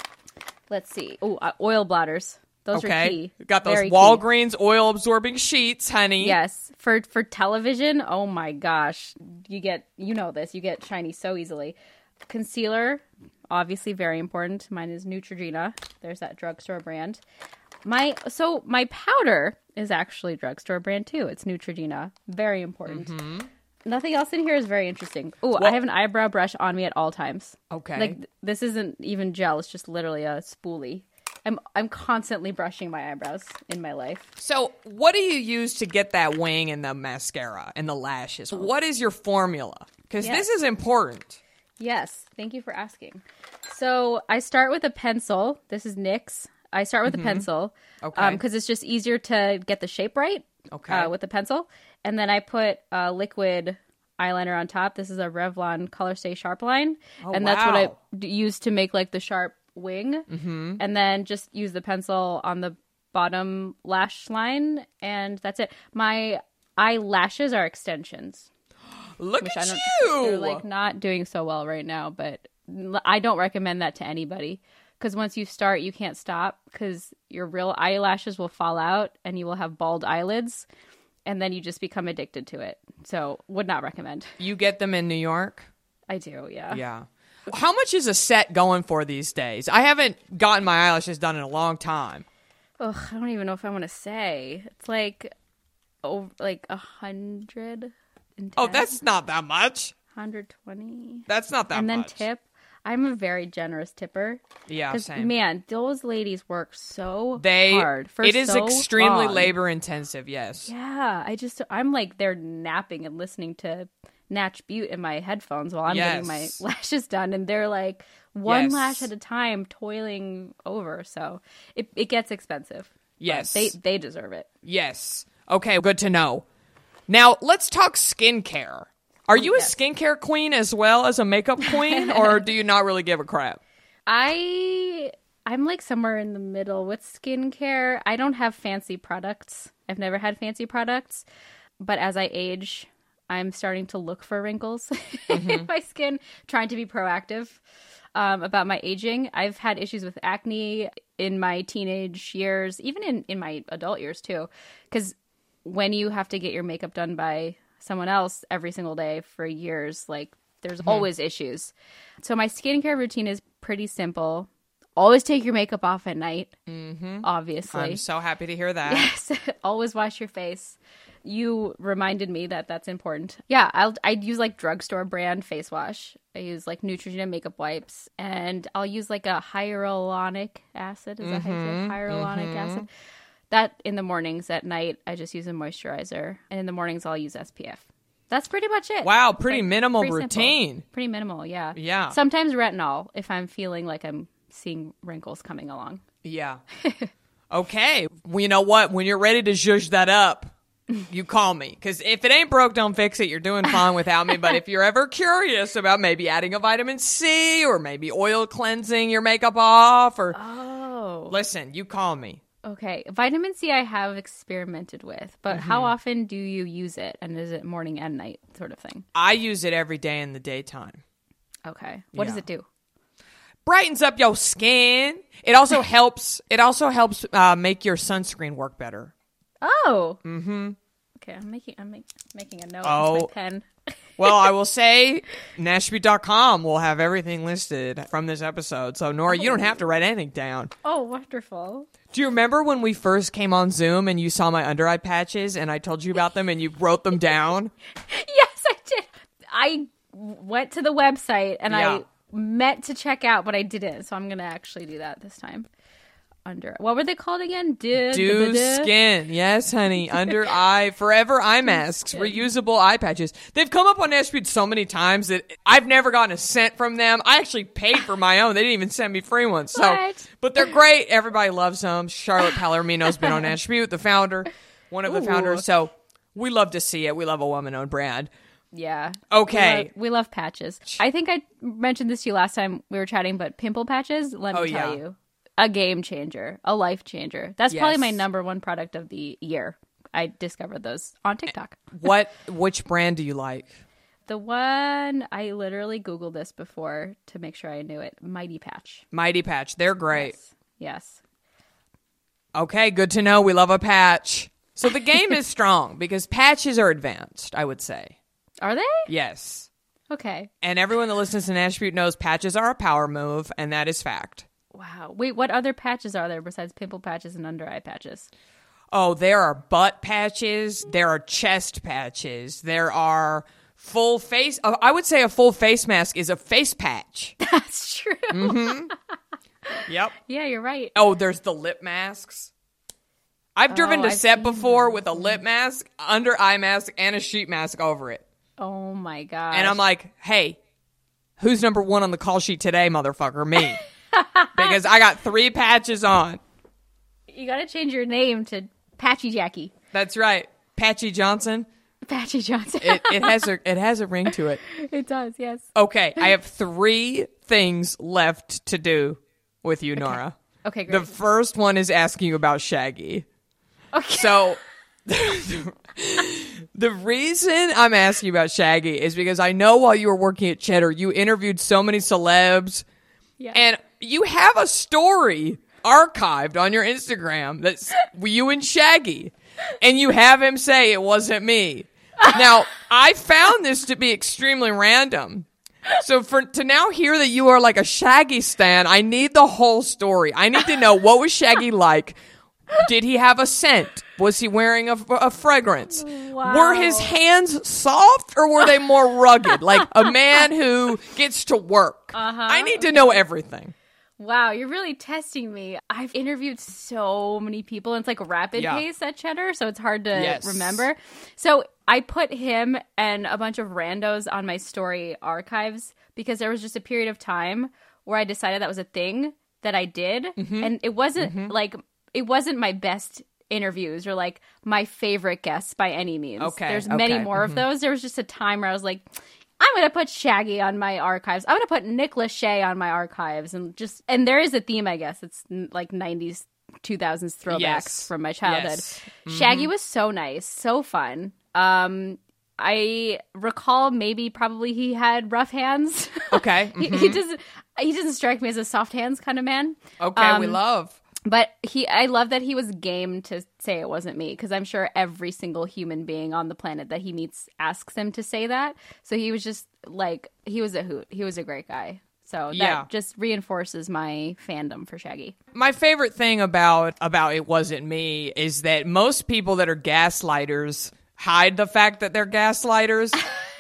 Speaker 4: let's see. Oh, uh, oil blotters. Those are
Speaker 3: Okay.
Speaker 4: key.
Speaker 3: Got those
Speaker 4: Very key.
Speaker 3: Walgreens oil absorbing sheets, honey.
Speaker 4: Yes, for for television. Oh my gosh, you get you know this. You get shiny so easily. Concealer, obviously very important. Mine is Neutrogena. There's that drugstore brand. My so my powder is actually drugstore brand too. It's Neutrogena. Very important. Nothing else in here is very interesting. Oh, I
Speaker 3: Well-
Speaker 4: have an eyebrow brush on me at all times.
Speaker 3: Okay.
Speaker 4: Like th- this isn't even gel. It's just literally a spoolie. I'm I'm constantly brushing my eyebrows in my life.
Speaker 3: So, what do you use to get that wing and the mascara and the lashes? What is your formula? Because
Speaker 4: Yes.
Speaker 3: this is important.
Speaker 4: Yes, thank you for asking. So I start with a pencil. This is NYX. I start with a pencil
Speaker 3: Okay.
Speaker 4: because it's just easier to get the shape right
Speaker 3: Okay.
Speaker 4: uh, with the pencil. And then I put a liquid eyeliner on top. This is a Revlon Color Stay Sharp line.
Speaker 3: Oh,
Speaker 4: and that's what I
Speaker 3: wow.
Speaker 4: d- use to make like the sharp wing. Mm-hmm. And then just use the pencil on the bottom lash line. And that's it. My eyelashes are extensions.
Speaker 3: Look
Speaker 4: Which
Speaker 3: at
Speaker 4: I don't,
Speaker 3: you.
Speaker 4: they're like not doing so well right now, but I don't recommend that to anybody because once you start, you can't stop because your real eyelashes will fall out and you will have bald eyelids, and then you just become addicted to it. So, would not recommend.
Speaker 3: You get them in New York?
Speaker 4: I do, yeah.
Speaker 3: Yeah. How much is a set going for these days? I haven't gotten my eyelashes done in a long time.
Speaker 4: Ugh, I don't even know if I want to say. It's like, oh, like a hundred.
Speaker 3: Oh, that's not that much.
Speaker 4: hundred twenty.
Speaker 3: That's not that
Speaker 4: And then
Speaker 3: much.
Speaker 4: tip. I'm a very generous tipper.
Speaker 3: Yeah,
Speaker 4: 'Cause,
Speaker 3: same.
Speaker 4: man, those ladies work so
Speaker 3: They
Speaker 4: hard for
Speaker 3: it is
Speaker 4: so
Speaker 3: extremely
Speaker 4: long.
Speaker 3: labor intensive, yes.
Speaker 4: Yeah, I just I'm like they're napping and listening to Natch Butte in my headphones while I'm getting my
Speaker 3: Yes.
Speaker 4: lashes done, and they're like one
Speaker 3: Yes.
Speaker 4: lash at a time, toiling over. So it it gets expensive. But
Speaker 3: Yes.
Speaker 4: they they deserve it.
Speaker 3: Yes. Okay, good to know. Now, let's talk skincare. Are you a
Speaker 4: Yes.
Speaker 3: skincare queen as well as a makeup queen, or do you not really give a crap?
Speaker 4: I I'm like somewhere in the middle with skincare. I don't have fancy products. I've never had fancy products, but as I age, I'm starting to look for wrinkles in my skin, trying to be proactive um, about my aging. I've had issues with acne in my teenage years, even in, in my adult years too, because when you have to get your makeup done by someone else every single day for years, like there's always issues. So my skincare routine is pretty simple. Always take your makeup off at night, mm-hmm. obviously.
Speaker 3: I'm so happy to hear that.
Speaker 4: Yes, always wash your face. You reminded me that that's important. Yeah, I'll I use like drugstore brand face wash. I use like Neutrogena makeup wipes, and I'll use like a hyaluronic acid. Is that how you say it? Hyaluronic acid? That in the mornings. At night, I just use a moisturizer, and in the mornings, I'll use S P F. That's pretty much it.
Speaker 3: Wow, pretty
Speaker 4: Like,
Speaker 3: minimal
Speaker 4: pretty simple.
Speaker 3: routine.
Speaker 4: Pretty minimal, yeah.
Speaker 3: Yeah.
Speaker 4: Sometimes retinol if I'm feeling like I'm seeing wrinkles coming along.
Speaker 3: Yeah. Okay. Well, you know what? When you're ready to zhuzh that up, you call me. Because if it ain't broke, don't fix it. You're doing fine without me. But if you're ever curious about maybe adding a vitamin C or maybe oil cleansing your makeup off or
Speaker 4: Oh.
Speaker 3: listen, you call me.
Speaker 4: Okay. Vitamin C I have experimented with, but
Speaker 3: Mm-hmm.
Speaker 4: how often do you use it? And is it morning and night sort of thing?
Speaker 3: I use it every day in the daytime.
Speaker 4: Okay. What does
Speaker 3: Yeah.
Speaker 4: it do?
Speaker 3: Brightens up your skin. It also helps. It also helps uh, make your sunscreen work better.
Speaker 4: Oh. Mm-hmm. Okay, I'm making I'm make, making a note
Speaker 3: Oh.
Speaker 4: with my pen.
Speaker 3: Well, I will say Nashby dot com will have everything listed from this episode. So, Nora, you don't have to write anything down.
Speaker 4: Oh, wonderful.
Speaker 3: Do you remember when we first came on Zoom and you saw my under eye patches and I told you about them and you wrote them down?
Speaker 4: Yes, I did. I went to the website and
Speaker 3: Yeah.
Speaker 4: I meant to check out, but I didn't. So I'm going to actually do that this time. Under what were they called again? Do,
Speaker 3: Do skin. Yes, honey. Under eye, forever eye masks, reusable eye patches. They've come up on Nashby so many times that I've never gotten a cent from them. I actually paid for my own. They didn't even send me free ones. So,
Speaker 4: What?
Speaker 3: but they're great. Everybody loves them. Charlotte Palomino's been on Nashby, the founder, one of the
Speaker 4: Ooh.
Speaker 3: founders. So we love to see it. We love a woman-owned brand.
Speaker 4: Yeah.
Speaker 3: Okay.
Speaker 4: We love, we love patches. I think I mentioned this to you last time we were chatting, but pimple patches, let me
Speaker 3: Oh,
Speaker 4: tell
Speaker 3: yeah.
Speaker 4: you, a game changer, a life changer. That's probably
Speaker 3: Yes.
Speaker 4: my number one product of the year. I discovered those on TikTok.
Speaker 3: What? Which brand do you like?
Speaker 4: The one I literally Googled this before to make sure I knew it. Mighty Patch.
Speaker 3: Mighty Patch. They're great.
Speaker 4: Yes. Yes.
Speaker 3: Okay, good to know. We love a patch. So the game is strong because patches are advanced, I would say.
Speaker 4: Are they?
Speaker 3: Yes.
Speaker 4: Okay.
Speaker 3: And everyone that listens to Nash Butte knows patches are a power move, and that is fact.
Speaker 4: Wow. Wait, what other patches are there besides pimple patches and under eye patches?
Speaker 3: Oh, there are butt patches. There are chest patches. There are full face. uh, I would say a full face mask is a face patch.
Speaker 4: That's true.
Speaker 3: Mm-hmm. Yep.
Speaker 4: Yeah, you're right.
Speaker 3: Oh, there's the lip masks. I've driven
Speaker 4: Oh,
Speaker 3: to
Speaker 4: I've
Speaker 3: set
Speaker 4: seen
Speaker 3: before with a lip mask, under eye mask, and a sheet mask over it.
Speaker 4: Oh my god.
Speaker 3: And I'm like, hey, who's number one on the call sheet today, motherfucker? Me. Because I got three patches on.
Speaker 4: you got to change your name to Patchy Jackie.
Speaker 3: That's right. Patchy Johnson.
Speaker 4: Patchy Johnson.
Speaker 3: It, it has a it has a ring to it.
Speaker 4: It does, yes.
Speaker 3: Okay, I have three things left to do with you, Nora.
Speaker 4: Okay, great.
Speaker 3: The first one is asking you about Shaggy.
Speaker 4: okay.
Speaker 3: So the reason I'm asking you about Shaggy is because I know while you were working at Cheddar, you interviewed so many celebs,
Speaker 4: Yeah.
Speaker 3: and you have a story archived on your Instagram that's you and Shaggy, and you have him say it wasn't me. Now, I found this to be extremely random. So for to now hear that you are like a Shaggy stan, I need the whole story. I need to know, what was Shaggy like? Did he have a scent? Was he wearing a, a fragrance?
Speaker 4: Wow.
Speaker 3: Were his hands soft or were they more rugged? Like a man who gets to work.
Speaker 4: Uh-huh.
Speaker 3: I need to know everything.
Speaker 4: Wow, you're really testing me. I've interviewed so many people, and it's like rapid
Speaker 3: Yeah.
Speaker 4: pace at Cheddar, so it's hard to
Speaker 3: Yes.
Speaker 4: remember. So I put him and a bunch of randos on my story archives because there was just a period of time where I decided that was a thing that I did,
Speaker 3: Mm-hmm.
Speaker 4: and it wasn't like it wasn't my best interviews or like my favorite guests by any means.
Speaker 3: Okay,
Speaker 4: There's many
Speaker 3: okay,
Speaker 4: more of those. There was just a time where I was like, I'm going to put Shaggy on my archives. I'm going to put Nick Lachey on my archives. And just, and there is a theme, I guess. It's n- like nineties, two thousands throwbacks
Speaker 3: Yes.
Speaker 4: from my childhood.
Speaker 3: Yes.
Speaker 4: Shaggy was so nice, so fun. Um, I recall maybe probably he had rough hands.
Speaker 3: Okay.
Speaker 4: he, he doesn't, he doesn't strike me as a soft hands kind of man.
Speaker 3: Okay, we
Speaker 4: Um,
Speaker 3: love.
Speaker 4: But he, I love that he was game to say it wasn't me, because I'm sure every single human being on the planet that he meets asks him to say that. So he was just like, he was a hoot. He was a great guy. So that
Speaker 3: Yeah.
Speaker 4: just reinforces my fandom for Shaggy.
Speaker 3: My favorite thing about about It Wasn't Me is that most people that are gaslighters hide the fact that they're gaslighters, but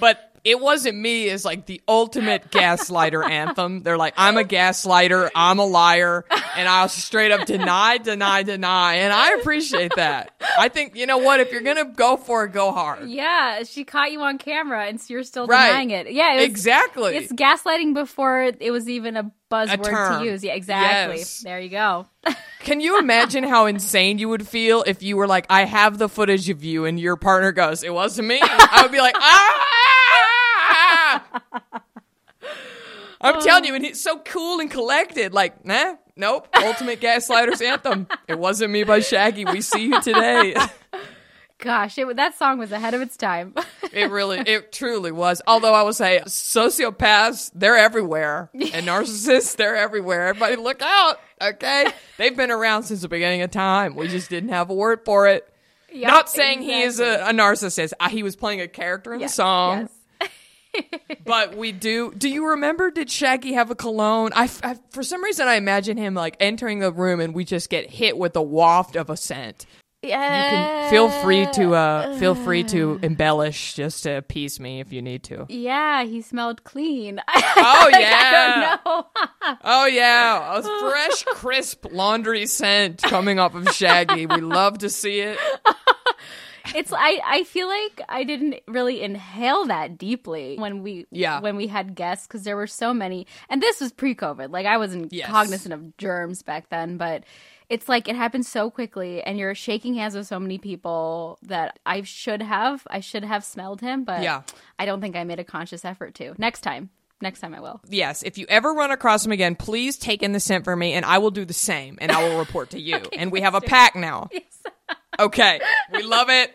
Speaker 3: It Wasn't Me is like the ultimate gaslighter anthem. They're like, I'm a gaslighter, I'm a liar, and I'll straight up deny, deny, deny. And I appreciate that. I think, you know what, if you're going to go for it, go hard.
Speaker 4: Yeah, she caught you on camera and you're still
Speaker 3: Right.
Speaker 4: denying it. Yeah, it was,
Speaker 3: Exactly.
Speaker 4: It's gaslighting before it was even a buzzword
Speaker 3: term.
Speaker 4: to use. Yeah, exactly.
Speaker 3: Yes.
Speaker 4: There you go.
Speaker 3: Can you imagine how insane you would feel if you were like, I have the footage of you, and your partner goes, it wasn't me? I would be like, ah! I'm telling you, and he's so cool and collected. Like, nah, nope. Ultimate Gaslighter's Anthem. It Wasn't Me by Shaggy. We see you today.
Speaker 4: Gosh, it, that song was ahead of its time.
Speaker 3: It really, it truly was. Although I will say, sociopaths, they're everywhere. And narcissists, they're everywhere. Everybody look out, okay? They've been around since the beginning of time. We just didn't have a word for it.
Speaker 4: Yep,
Speaker 3: Not saying he is
Speaker 4: exactly.
Speaker 3: a, a narcissist. Uh, he was playing a character in
Speaker 4: Yes,
Speaker 3: the song.
Speaker 4: yes.
Speaker 3: But we do. Do you remember? Did Shaggy have a cologne? I, I, for some reason, I imagine him like entering the room and we just get hit with a waft of a scent.
Speaker 4: Yeah.
Speaker 3: You can feel free to uh, feel free to embellish just to appease me if you need to.
Speaker 4: Yeah, he smelled clean.
Speaker 3: Oh yeah.
Speaker 4: I don't know.
Speaker 3: Oh yeah, a fresh, crisp laundry scent coming off of Shaggy. We love to see it.
Speaker 4: It's I, I feel like I didn't really inhale that deeply when we
Speaker 3: Yeah.
Speaker 4: when we had guests because there were so many, and this was pre-COVID. Like I wasn't
Speaker 3: Yes.
Speaker 4: cognizant of germs back then, but it's like it happened so quickly, and you're shaking hands with so many people that I should have I should have smelled him, but
Speaker 3: Yeah.
Speaker 4: I don't think I made a conscious effort to. Next time, next time I will.
Speaker 3: Yes, if you ever run across him again, please take in the scent for me, and I will do the same, and I will report to you. And we have a pact now. Okay, we love it.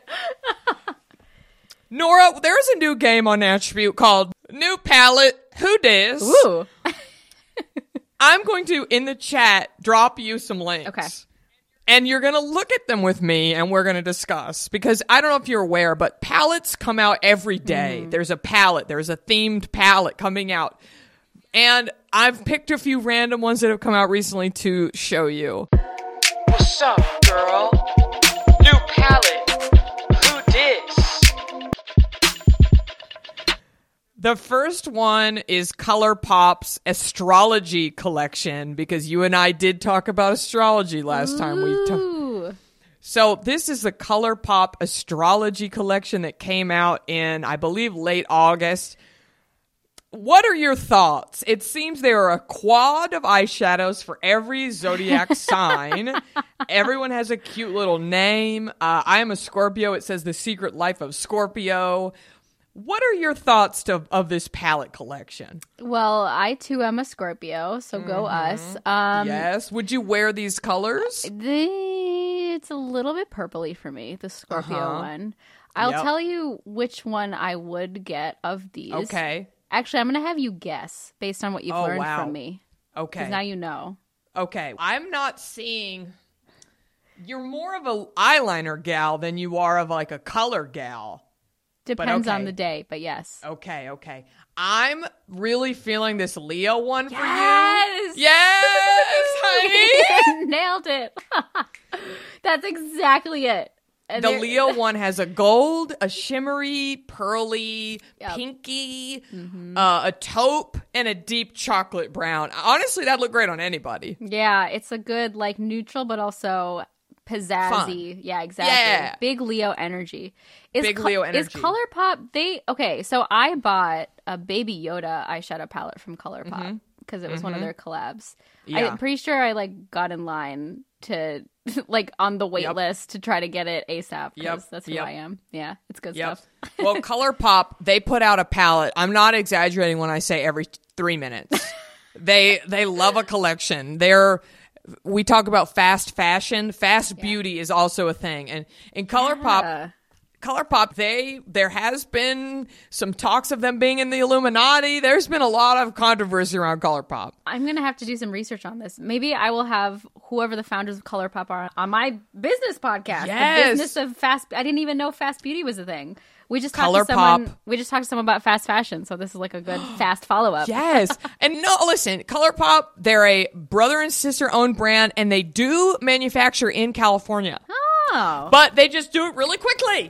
Speaker 3: Nora, there's a new game on Attribute called New Palette Who Dis.
Speaker 4: Ooh.
Speaker 3: I'm going to, in the chat, drop you some links.
Speaker 4: Okay.
Speaker 3: And you're going to look at them with me, and we're going to discuss. Because I don't know if you're aware, but palettes come out every day. There's a palette. There's a themed palette coming out. And I've picked a few random ones that have come out recently to show you.
Speaker 6: What's up, girl? New palette. Who dis?
Speaker 3: The first one is ColourPop's astrology collection, because you and I did talk about astrology last time. We ta-
Speaker 4: Ooh.
Speaker 3: So this is the ColourPop astrology collection that came out in, I believe, late August. What are your thoughts? It seems there are a quad of eyeshadows for every zodiac sign. Everyone has a cute little name. Uh, I am a Scorpio. It says The Secret Life of Scorpio. What are your thoughts to, of this palette collection?
Speaker 4: Well, I too am a Scorpio, so go us. Um,
Speaker 3: Yes. Would you wear these colors?
Speaker 4: The, it's a little bit purpley for me, the Scorpio
Speaker 3: Uh-huh.
Speaker 4: one. I'll
Speaker 3: Yep.
Speaker 4: tell you which one I would get of these.
Speaker 3: Okay.
Speaker 4: Actually, I'm going to have you guess based on what you've
Speaker 3: Oh,
Speaker 4: learned
Speaker 3: wow.
Speaker 4: from me.
Speaker 3: Okay.
Speaker 4: Because now you know.
Speaker 3: Okay. I'm not seeing... You're more of a eyeliner gal than you are of like a color gal.
Speaker 4: Depends on
Speaker 3: okay.
Speaker 4: the day, but yes.
Speaker 3: Okay, okay. I'm really feeling this Leo one for
Speaker 4: Yes!
Speaker 3: you. Yes, honey.
Speaker 4: Nailed it. That's exactly it. And
Speaker 3: The
Speaker 4: there-
Speaker 3: Leo one has a gold, a shimmery, pearly,
Speaker 4: Yep.
Speaker 3: pinky, uh, a taupe, and a deep chocolate brown. Honestly, that'd look great on anybody.
Speaker 4: Yeah, it's a good, like, neutral, but also pizzazzy.
Speaker 3: Fun.
Speaker 4: Yeah, exactly.
Speaker 3: Yeah.
Speaker 4: Big Leo energy. Is
Speaker 3: Big Leo energy.
Speaker 4: Is ColourPop, they, okay, so I bought a Baby Yoda eyeshadow palette from ColourPop because it was one of their collabs.
Speaker 3: Mm-hmm. Yeah.
Speaker 4: I'm pretty sure I, like, got in line to, like, on the wait
Speaker 3: Yep.
Speaker 4: list to try to get it ASAP because
Speaker 3: Yep.
Speaker 4: that's who
Speaker 3: Yep.
Speaker 4: I am. Yeah, it's good
Speaker 3: Yep.
Speaker 4: stuff.
Speaker 3: Well, ColourPop, they put out a palette. I'm not exaggerating when I say every three minutes. they they love a collection. They're we talk about fast fashion. Fast beauty is also a thing. And in ColourPop,
Speaker 4: Yeah.
Speaker 3: ColourPop, they there has been some talks of them being in the Illuminati. There's been a lot of controversy around ColourPop.
Speaker 4: I'm going to have to do some research on this. Maybe I will have whoever the founders of ColourPop are on my business podcast.
Speaker 3: Yes.
Speaker 4: The business of fast. I didn't even know fast beauty was a thing. We just talked
Speaker 3: ColourPop.
Speaker 4: to someone. We just talked to someone about fast fashion, so this is like a good fast follow up.
Speaker 3: Yes. And no, listen, ColourPop, they're a brother and sister owned brand, and they do manufacture in California.
Speaker 4: Oh,
Speaker 3: But they just do it really quickly.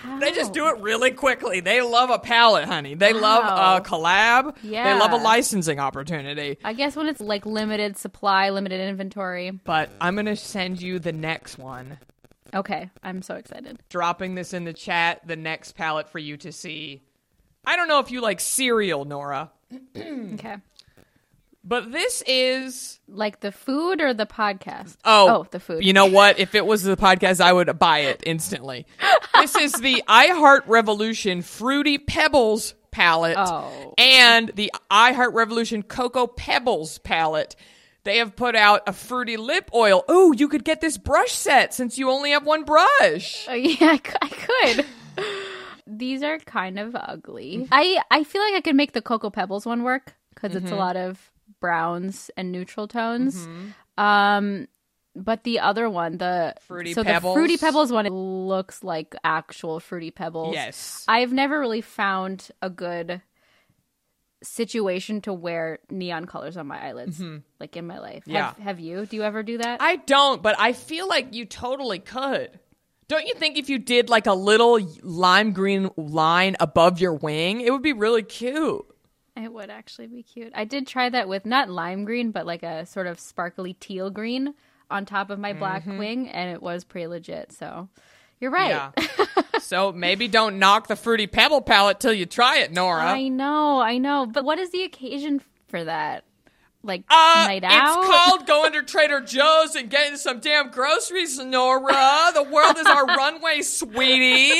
Speaker 3: They just do it really quickly. They love a palette, honey. They
Speaker 4: Wow.
Speaker 3: love a collab.
Speaker 4: Yeah.
Speaker 3: They love a licensing opportunity.
Speaker 4: I guess when it's like limited supply, limited inventory.
Speaker 3: But I'm going to send you the next one.
Speaker 4: Okay, I'm so excited.
Speaker 3: Dropping this in the chat, the next palette for you to see. I don't know if you like cereal, Nora,
Speaker 4: Okay.
Speaker 3: but this is...
Speaker 4: Like the food or the podcast?
Speaker 3: Oh,
Speaker 4: oh the food.
Speaker 3: You know what? If it was the podcast, I would buy it instantly. This is the iHeart Revolution Fruity Pebbles palette
Speaker 4: Oh.
Speaker 3: and the iHeart Revolution Cocoa Pebbles palette. They have put out a fruity lip oil. Oh, you could get this brush set since you only have one brush.
Speaker 4: Oh, yeah, I, c- I could. These are kind of ugly. I, I feel like I could make the Cocoa Pebbles one work because it's a lot of browns and neutral tones. Um, but the other one, the
Speaker 3: Fruity
Speaker 4: so
Speaker 3: Pebbles?
Speaker 4: the Fruity Pebbles one, it looks like actual Fruity Pebbles.
Speaker 3: Yes.
Speaker 4: I've never really found a good situation to wear neon colors on my eyelids, like in my life.
Speaker 3: Yeah.
Speaker 4: Have, have you? Do you ever do that?
Speaker 3: I don't, but I feel like you totally could. Don't you think if you did like a little lime green line above your wing, it would be really cute?
Speaker 4: It would actually be cute. I did try that with not lime green, but like a sort of sparkly teal green on top of my black wing, and it was pretty legit. So you're right.
Speaker 3: Yeah. So maybe don't knock the Fruity Pebble palette till you try it, Nora.
Speaker 4: I know, I know. But what is the occasion for that? Like
Speaker 3: Uh,
Speaker 4: night out?
Speaker 3: It's called going to Trader Joe's and getting some damn groceries, Nora. The world is our runway, sweetie.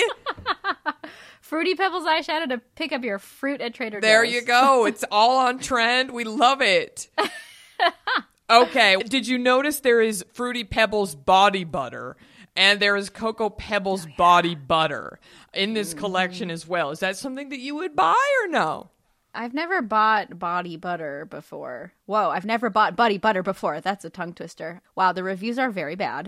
Speaker 4: Fruity Pebbles eyeshadow to pick up your fruit at Trader
Speaker 3: There
Speaker 4: Joe's.
Speaker 3: you go. It's all on trend. We love it. Okay. Did you notice there is Fruity Pebbles body butter and there is Cocoa Pebbles body butter in this collection as well? Is that something that you would buy or no?
Speaker 4: I've never bought body butter before. Whoa, I've never bought body butter before. That's a tongue twister. Wow, the reviews are very bad.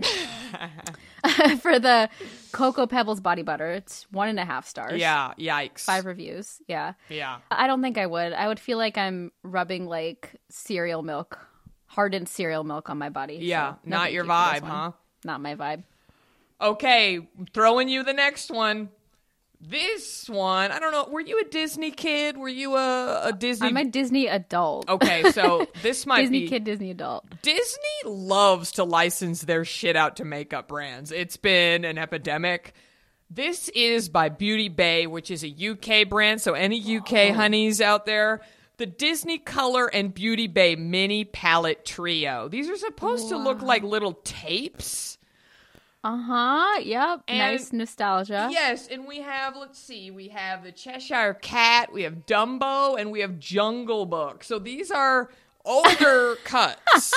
Speaker 4: For the Cocoa Pebbles body butter, it's one and a half stars.
Speaker 3: Yeah. Yikes.
Speaker 4: Five reviews. Yeah.
Speaker 3: Yeah.
Speaker 4: I don't think I would. I would feel like I'm rubbing like cereal milk, hardened cereal milk on my body.
Speaker 3: Yeah.
Speaker 4: So, no
Speaker 3: Not
Speaker 4: thank
Speaker 3: your
Speaker 4: you for this
Speaker 3: vibe,
Speaker 4: one.
Speaker 3: huh?
Speaker 4: Not my vibe.
Speaker 3: Okay, throwing you the next one. This one, I don't know. Were you a Disney kid? Were you a, a Disney?
Speaker 4: I'm a Disney adult.
Speaker 3: Okay, so this might
Speaker 4: Disney
Speaker 3: be
Speaker 4: kid, Disney adult.
Speaker 3: Disney loves to license their shit out to makeup brands. It's been an epidemic. This is by Beauty Bay, which is a U K brand. So any U K honeys out there, the Disney Color and Beauty Bay mini palette trio. These are supposed to look like little tapes.
Speaker 4: Uh-huh. Yep.
Speaker 3: And-
Speaker 4: nice nostalgia.
Speaker 3: Yes, and we have, let's see, we have the Cheshire Cat, we have Dumbo, and we have Jungle Book. So these are older cuts.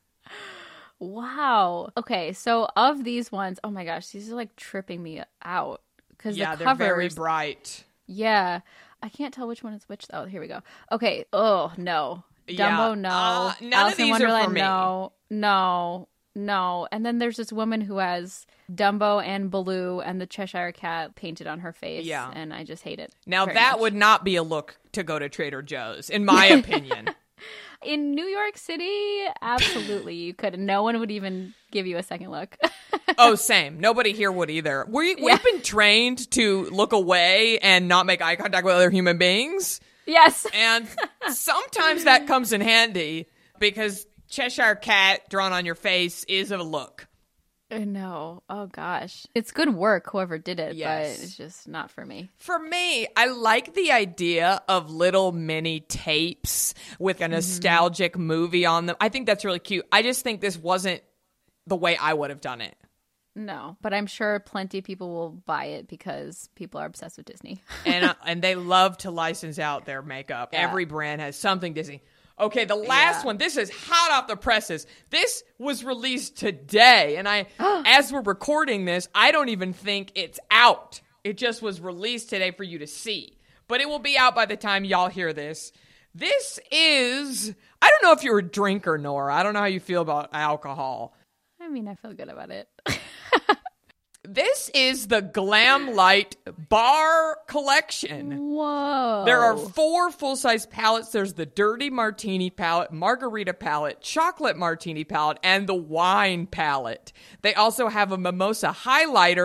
Speaker 4: Wow. Okay, so of these ones, oh my gosh, these are like tripping me out. Because
Speaker 3: Yeah,
Speaker 4: the
Speaker 3: they're
Speaker 4: covers,
Speaker 3: very bright.
Speaker 4: yeah. I can't tell which one is which. Oh, here we go. Okay. Oh, no.
Speaker 3: Yeah.
Speaker 4: Dumbo, no.
Speaker 3: Uh, none of
Speaker 4: Alice in
Speaker 3: these are for
Speaker 4: Wonderland,
Speaker 3: me.
Speaker 4: no. No. No. And then there's this woman who has Dumbo and Baloo and the Cheshire Cat painted on her face.
Speaker 3: Yeah.
Speaker 4: And I just hate it.
Speaker 3: Now,
Speaker 4: very
Speaker 3: that
Speaker 4: much.
Speaker 3: would not be a look to go to Trader Joe's, in my opinion.
Speaker 4: In New York City, absolutely. You could. No one would even give you a second look.
Speaker 3: Oh, same. Nobody here would either. We, we've been trained to look away and not make eye contact with other human beings.
Speaker 4: Yes.
Speaker 3: And sometimes that comes in handy because Cheshire Cat drawn on your face is a look.
Speaker 4: No. Oh, gosh. It's good work, whoever did it,
Speaker 3: Yes.
Speaker 4: but it's just not for me.
Speaker 3: For me, I like the idea of little mini tapes with a nostalgic movie on them. I think that's really cute. I just think this wasn't the way I would have done it.
Speaker 4: No, but I'm sure plenty of people will buy it because people are obsessed with Disney.
Speaker 3: and uh, and they love to license out their makeup.
Speaker 4: Yeah.
Speaker 3: Every brand has something Disney. Okay, the last
Speaker 4: Yeah.
Speaker 3: one. This is hot off the presses. This was released today, and I, as we're recording this, I don't even think it's out. It just was released today for you to see, but it will be out by the time y'all hear this. This is. I don't know if you're a drinker, Nora. I don't know how you feel about alcohol.
Speaker 4: I mean, I feel good about it.
Speaker 3: This is the Glam Light Bar Collection.
Speaker 4: Whoa.
Speaker 3: There are four full-size palettes. There's the Dirty Martini palette, Margarita palette, Chocolate Martini palette, and the Wine palette. They also have a Mimosa highlighter,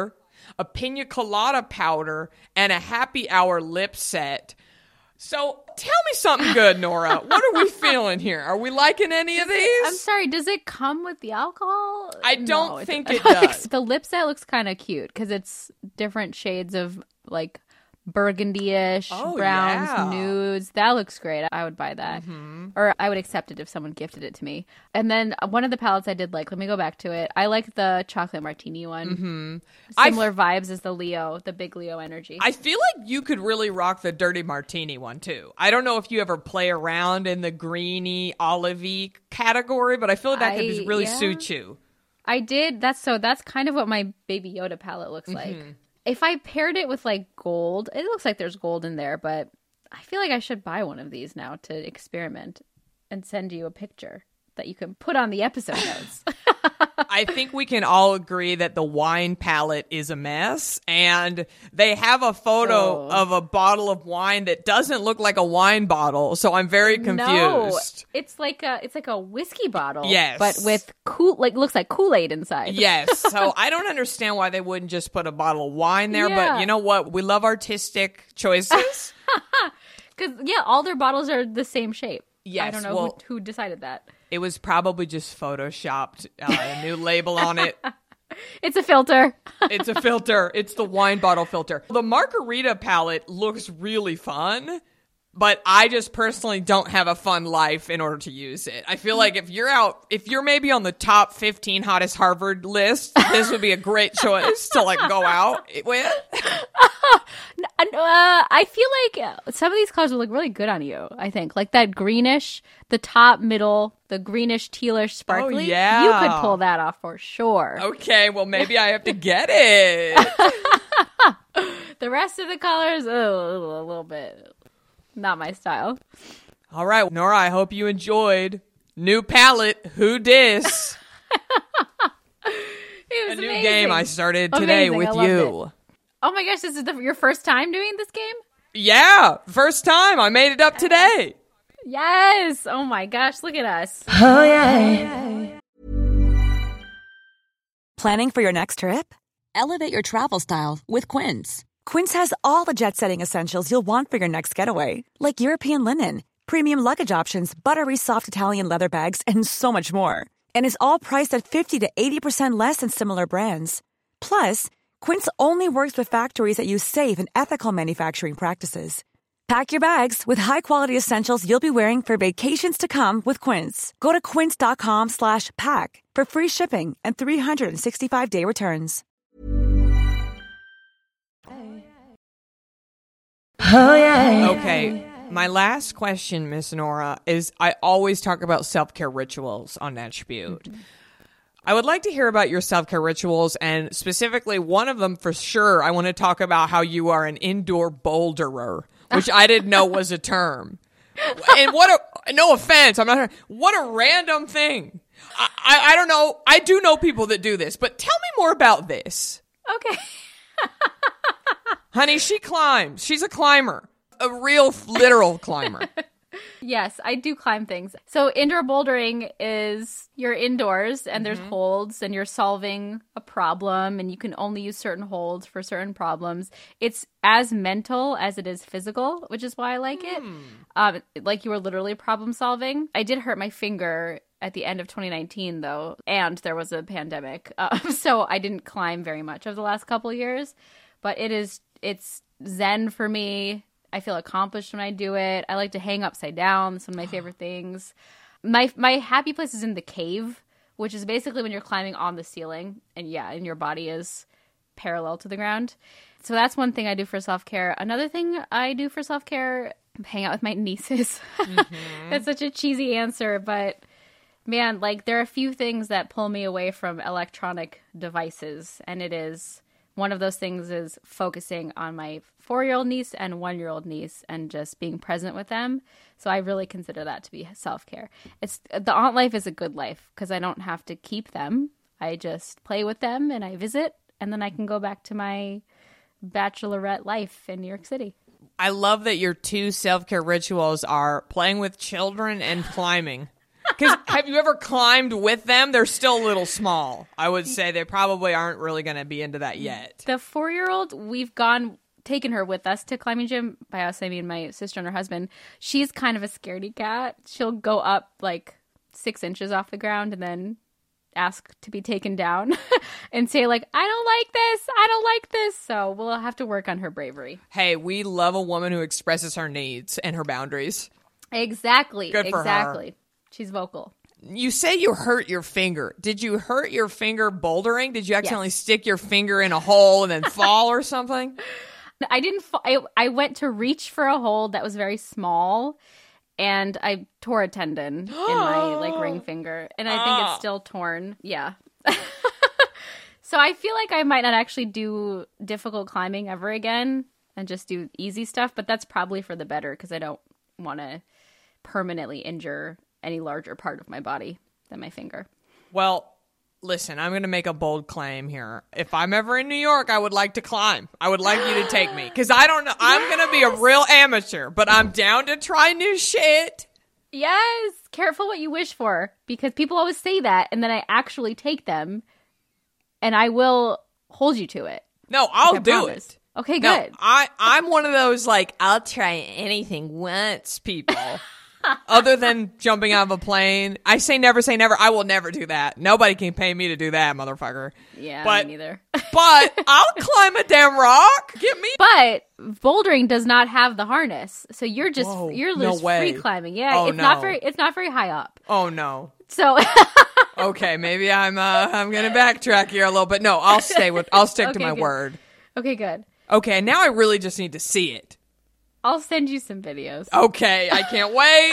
Speaker 3: a pina colada powder, and a happy hour lip set. So tell me something good, Nora. What are we feeling here? Are we liking any of these?
Speaker 4: I'm sorry, does it come with the alcohol?
Speaker 3: I don't
Speaker 4: No,
Speaker 3: think
Speaker 4: I
Speaker 3: it
Speaker 4: don't think
Speaker 3: does.
Speaker 4: so. The lip set looks kind of cute because it's different shades of like burgundy-ish,
Speaker 3: Oh,
Speaker 4: browns,
Speaker 3: yeah.
Speaker 4: nudes. That looks great. I would buy that.
Speaker 3: Mm-hmm.
Speaker 4: Or I would accept it if someone gifted it to me. And then one of the palettes I did like, let me go back to it. I like the chocolate martini one.
Speaker 3: Mm-hmm. I
Speaker 4: Similar vibes as the Leo, the big Leo energy.
Speaker 3: I feel like you could really rock the Dirty Martini one, too. I don't know if you ever play around in the greeny, olivey category, but I feel like that could
Speaker 4: I-
Speaker 3: really
Speaker 4: yeah.
Speaker 3: suit you.
Speaker 4: I did. That's so. That's kind of what my Baby Yoda palette looks like.
Speaker 3: Mm-hmm.
Speaker 4: If I paired it with like gold, it looks like there's gold in there, but I feel like I should buy one of these now to experiment and send you a picture that you can put on the episode notes.
Speaker 3: I think we can all agree that the wine palette is a mess, and they have a photo
Speaker 4: Oh.
Speaker 3: of a bottle of wine that doesn't look like a wine bottle, so I'm very confused.
Speaker 4: No, it's like a it's like a whiskey bottle.
Speaker 3: Yes.
Speaker 4: but with cool like looks like Kool-Aid inside.
Speaker 3: Yes, so I don't understand why they wouldn't just put a bottle of wine there,
Speaker 4: Yeah.
Speaker 3: but you know what? We love artistic choices.
Speaker 4: because yeah, all their bottles are the same shape. I
Speaker 3: Yes,
Speaker 4: don't know
Speaker 3: well-
Speaker 4: who, who decided that.
Speaker 3: It was probably just photoshopped, uh, a new label on it.
Speaker 4: It's a filter.
Speaker 3: It's a filter. It's the wine bottle filter. The margarita palette looks really fun, but I just personally don't have a fun life in order to use it. I feel like if you're out, if you're maybe on the top fifteen hottest Harvard list, this would be a great choice to like go out with.
Speaker 4: Uh, I feel like uh, some of these colors will look really good on you. I think like that greenish, the top, middle, the greenish, tealish, sparkly.
Speaker 3: yeah.
Speaker 4: You could pull that off for sure.
Speaker 3: Okay, well maybe I have to get it.
Speaker 4: The rest of the colors, oh, a little bit not my style.
Speaker 3: All right, Nora, I hope you enjoyed. New palette, Who Dis?
Speaker 4: It
Speaker 3: A
Speaker 4: was
Speaker 3: new
Speaker 4: amazing.
Speaker 3: game I started today
Speaker 4: Amazing,
Speaker 3: with
Speaker 4: I loved
Speaker 3: you.
Speaker 4: it. Oh my gosh, this is the, your first time doing this game?
Speaker 3: Yeah, first time. I made it up today.
Speaker 4: Yes. Oh my gosh, look at us.
Speaker 7: Planning for your next trip? Elevate your travel style with Quince. Quince has all the jet-setting essentials you'll want for your next getaway, like European linen, premium luggage options, buttery soft Italian leather bags, and so much more. And is all priced at fifty to eighty percent less than similar brands. Plus, Quince only works with factories that use safe and ethical manufacturing practices. Pack your bags with high-quality essentials you'll be wearing for vacations to come with Quince. Go to quince.com slash pack for free shipping and three sixty-five day returns.
Speaker 3: Okay, my last question, Miss Nora, is I always talk about self-care rituals on Attribute. I would like to hear about your self-care rituals, and specifically one of them for sure, I want to talk about how you are an indoor boulderer, which I didn't know was a term. And what a, no offense, I'm not, what a random thing. I, I, I don't know, I do know people that do this, but tell me more about this.
Speaker 4: Okay.
Speaker 3: Honey, she climbs. She's a climber. A real, literal climber.
Speaker 4: Yes, I do climb things. So indoor bouldering is you're indoors and there's holds and you're solving a problem and you can only use certain holds for certain problems. It's as mental as it is physical, which is why I like it. Um, like you were literally problem solving. I did hurt my finger at the end of twenty nineteen though, and there was a pandemic. Uh, so I didn't climb very much over the last couple of years, but it is, it's zen for me. I feel accomplished when I do it. I like to hang upside down. It's one of my favorite things. My my happy place is in the cave, which is basically when you're climbing on the ceiling and yeah, and your body is parallel to the ground. So that's one thing I do for self-care. Another thing I do for self-care, hang out with my nieces. Mm-hmm. That's such a cheesy answer, but man, like there are a few things that pull me away from electronic devices, and it is one of those things is focusing on my four-year-old niece and one-year-old niece and just being present with them. So I really consider that to be self-care. It's the aunt life is a good life because I don't have to keep them. I just play with them and I visit, and then I can go back to my bachelorette life in New York City.
Speaker 3: I love that your two self-care rituals are playing with children and climbing. Because have you ever climbed with them? They're still a little small. I would say they probably aren't really going to be into that yet.
Speaker 4: The four-year-old, we've gone, taken her with us to climbing gym. By us, I mean my sister and her husband. She's kind of a scaredy cat. She'll go up like six inches off the ground and then ask to be taken down and say like, I don't like this. I don't like this. So we'll have to work on her bravery.
Speaker 3: Hey, we love a woman who expresses her needs and her boundaries.
Speaker 4: Exactly.
Speaker 3: Good for
Speaker 4: exactly.
Speaker 3: her.
Speaker 4: She's vocal.
Speaker 3: You say you hurt your finger. Did you hurt your finger bouldering? Did you accidentally
Speaker 4: Yes.
Speaker 3: stick your finger in a hole and then fall or something?
Speaker 4: I didn't. Fa- I I went to reach for a hold that was very small, and I tore a tendon in my like ring finger, and I think it's still torn. Yeah. So I feel like I might not actually do difficult climbing ever again, and just do easy stuff. But that's probably for the better because I don't want to permanently injure any larger part of my body than my finger.
Speaker 3: Well, listen, I'm going to make a bold claim here. If I'm ever in New York, I would like to climb. I would like you to take me. Because I don't know. I'm going to be a real amateur, but I'm down to try new shit.
Speaker 4: Yes. Careful what you wish for, because people always say that, and then I actually take them, and I will hold you to it.
Speaker 3: No, I'll
Speaker 4: I
Speaker 3: do
Speaker 4: promise.
Speaker 3: it.
Speaker 4: Okay,
Speaker 3: No,
Speaker 4: good.
Speaker 3: I, I'm one of those, like, I'll try anything once people. Other than jumping out of a plane. I say never say never. I will never do that. Nobody can pay me to do that, motherfucker.
Speaker 4: Yeah,
Speaker 3: but,
Speaker 4: me neither.
Speaker 3: But I'll climb a damn rock. Get me.
Speaker 4: But bouldering does not have the harness, so you're just
Speaker 3: Whoa,
Speaker 4: you're
Speaker 3: no
Speaker 4: just
Speaker 3: way.
Speaker 4: free climbing. Yeah,
Speaker 3: Oh,
Speaker 4: it's not
Speaker 3: no.
Speaker 4: very it's not very high up.
Speaker 3: Oh, no.
Speaker 4: So
Speaker 3: Okay, maybe I'm uh, I'm going to backtrack here a little bit. No, I'll stay with I'll stick to
Speaker 4: Okay,
Speaker 3: my
Speaker 4: good.
Speaker 3: word.
Speaker 4: okay, good.
Speaker 3: Okay, now I really just need to see it.
Speaker 4: I'll send you some videos.
Speaker 3: Okay, I can't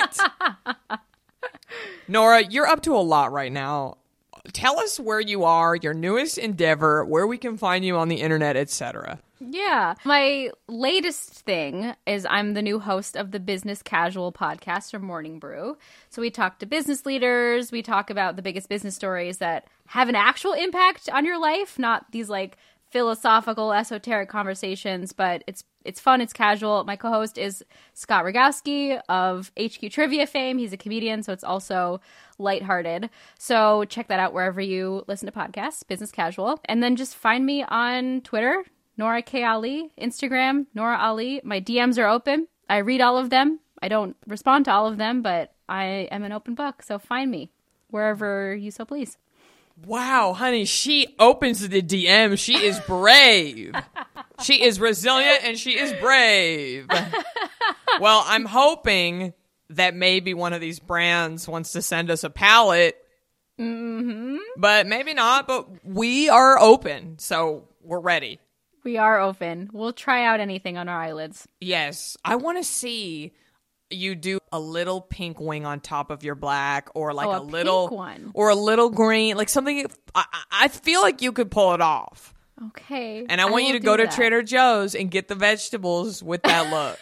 Speaker 3: wait. Nora, you're up to a lot right now. Tell us where you are, your newest endeavor, where we can find you on the internet, et cetera.
Speaker 4: Yeah. My latest thing is I'm the new host of the Business Casual podcast from Morning Brew. So we talk to business leaders. We talk about the biggest business stories that have an actual impact on your life, not these like philosophical, esoteric conversations, but it's it's fun, it's casual. My co-host is Scott Rogowski of H Q Trivia fame. He's a comedian, so it's also lighthearted. So check that out wherever you listen to podcasts, Business Casual. And then just find me on Twitter, Nora K. Ali, Instagram, Nora Ali. My D Ms are open. I read all of them. I don't respond to all of them, but I am an open book. So find me wherever you so please.
Speaker 3: Wow, honey, she opens the D M. She is brave. She is resilient and she is brave. Well, I'm hoping that maybe one of these brands wants to send us a palette.
Speaker 4: Mm-hmm.
Speaker 3: But maybe not, but we are open, so we're ready.
Speaker 4: We are open. We'll try out anything on our eyelids.
Speaker 3: Yes, I want to see you do a little pink wing on top of your black, or like
Speaker 4: Oh,
Speaker 3: a,
Speaker 4: a
Speaker 3: little
Speaker 4: pink one.
Speaker 3: or a little green, like something. I, I feel like you could pull it off.
Speaker 4: Okay.
Speaker 3: And I want you
Speaker 4: will
Speaker 3: to go
Speaker 4: do
Speaker 3: to
Speaker 4: that.
Speaker 3: Trader Joe's and get the vegetables with that look.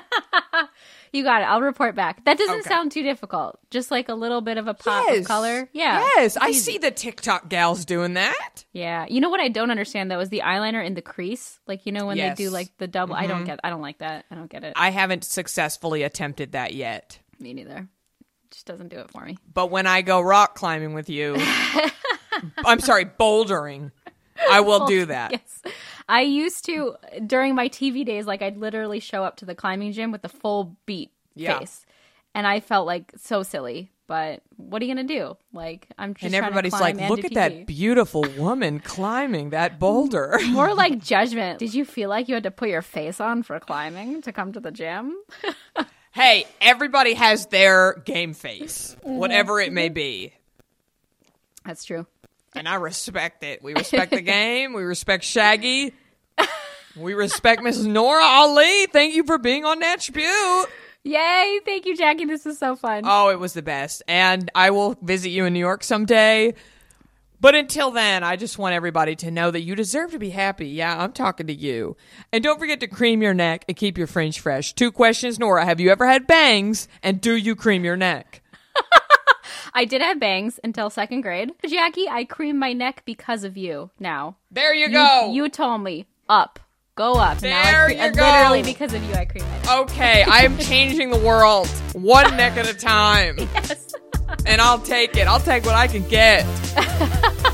Speaker 4: You got it. I'll report back. That doesn't
Speaker 3: Okay.
Speaker 4: sound too difficult. Just like a little bit of a pop
Speaker 3: Yes.
Speaker 4: of color. Yeah.
Speaker 3: Yes,
Speaker 4: it's
Speaker 3: I
Speaker 4: easy.
Speaker 3: see the TikTok gals doing that.
Speaker 4: Yeah. You know what I don't understand though is the eyeliner in the crease. Like, you know, when
Speaker 3: Yes.
Speaker 4: they do like the double. I don't get I don't like that. I don't get it.
Speaker 3: I haven't successfully attempted that yet.
Speaker 4: Me neither. Just doesn't do it for me.
Speaker 3: But when I go rock climbing with you, I'm sorry, bouldering, I will do that.
Speaker 4: Yes. I used to, during my T V days, like I'd literally show up to the climbing gym with a full beat
Speaker 3: Yeah.
Speaker 4: face. And I felt like so silly. But what are you going to do? Like, I'm just
Speaker 3: And
Speaker 4: trying to
Speaker 3: everybody's
Speaker 4: climb
Speaker 3: like,
Speaker 4: and
Speaker 3: look
Speaker 4: do
Speaker 3: at
Speaker 4: T V."
Speaker 3: that beautiful woman climbing that boulder.
Speaker 4: More like judgment. Did you feel like you had to put your face on for climbing to come to the gym?
Speaker 3: Hey, everybody has their game face, whatever it may be.
Speaker 4: That's true.
Speaker 3: And I respect it. We respect the game. We respect Shaggy. We respect Missus Nora Ali. Thank you for being on Natch Butte.
Speaker 4: Yay. Thank you, Jackie. This was so fun.
Speaker 3: Oh, it was the best. And I will visit you in New York someday. But until then, I just want everybody to know that you deserve to be happy. Yeah, I'm talking to you. And don't forget to cream your neck and keep your fringe fresh. Two questions, Nora. Have you ever had bangs? And do you cream your neck?
Speaker 4: I did have bangs until second grade. Jackie, I cream my neck because of you now.
Speaker 3: There you,
Speaker 4: You,
Speaker 3: go.
Speaker 4: you told me up. Go up. now I
Speaker 3: There
Speaker 4: cre-
Speaker 3: you
Speaker 4: and
Speaker 3: go.
Speaker 4: Literally because of you, I cream my neck.
Speaker 3: Okay, I am changing the world one neck at a time.
Speaker 4: Yes.
Speaker 3: and I'll take it. I'll take what I can get.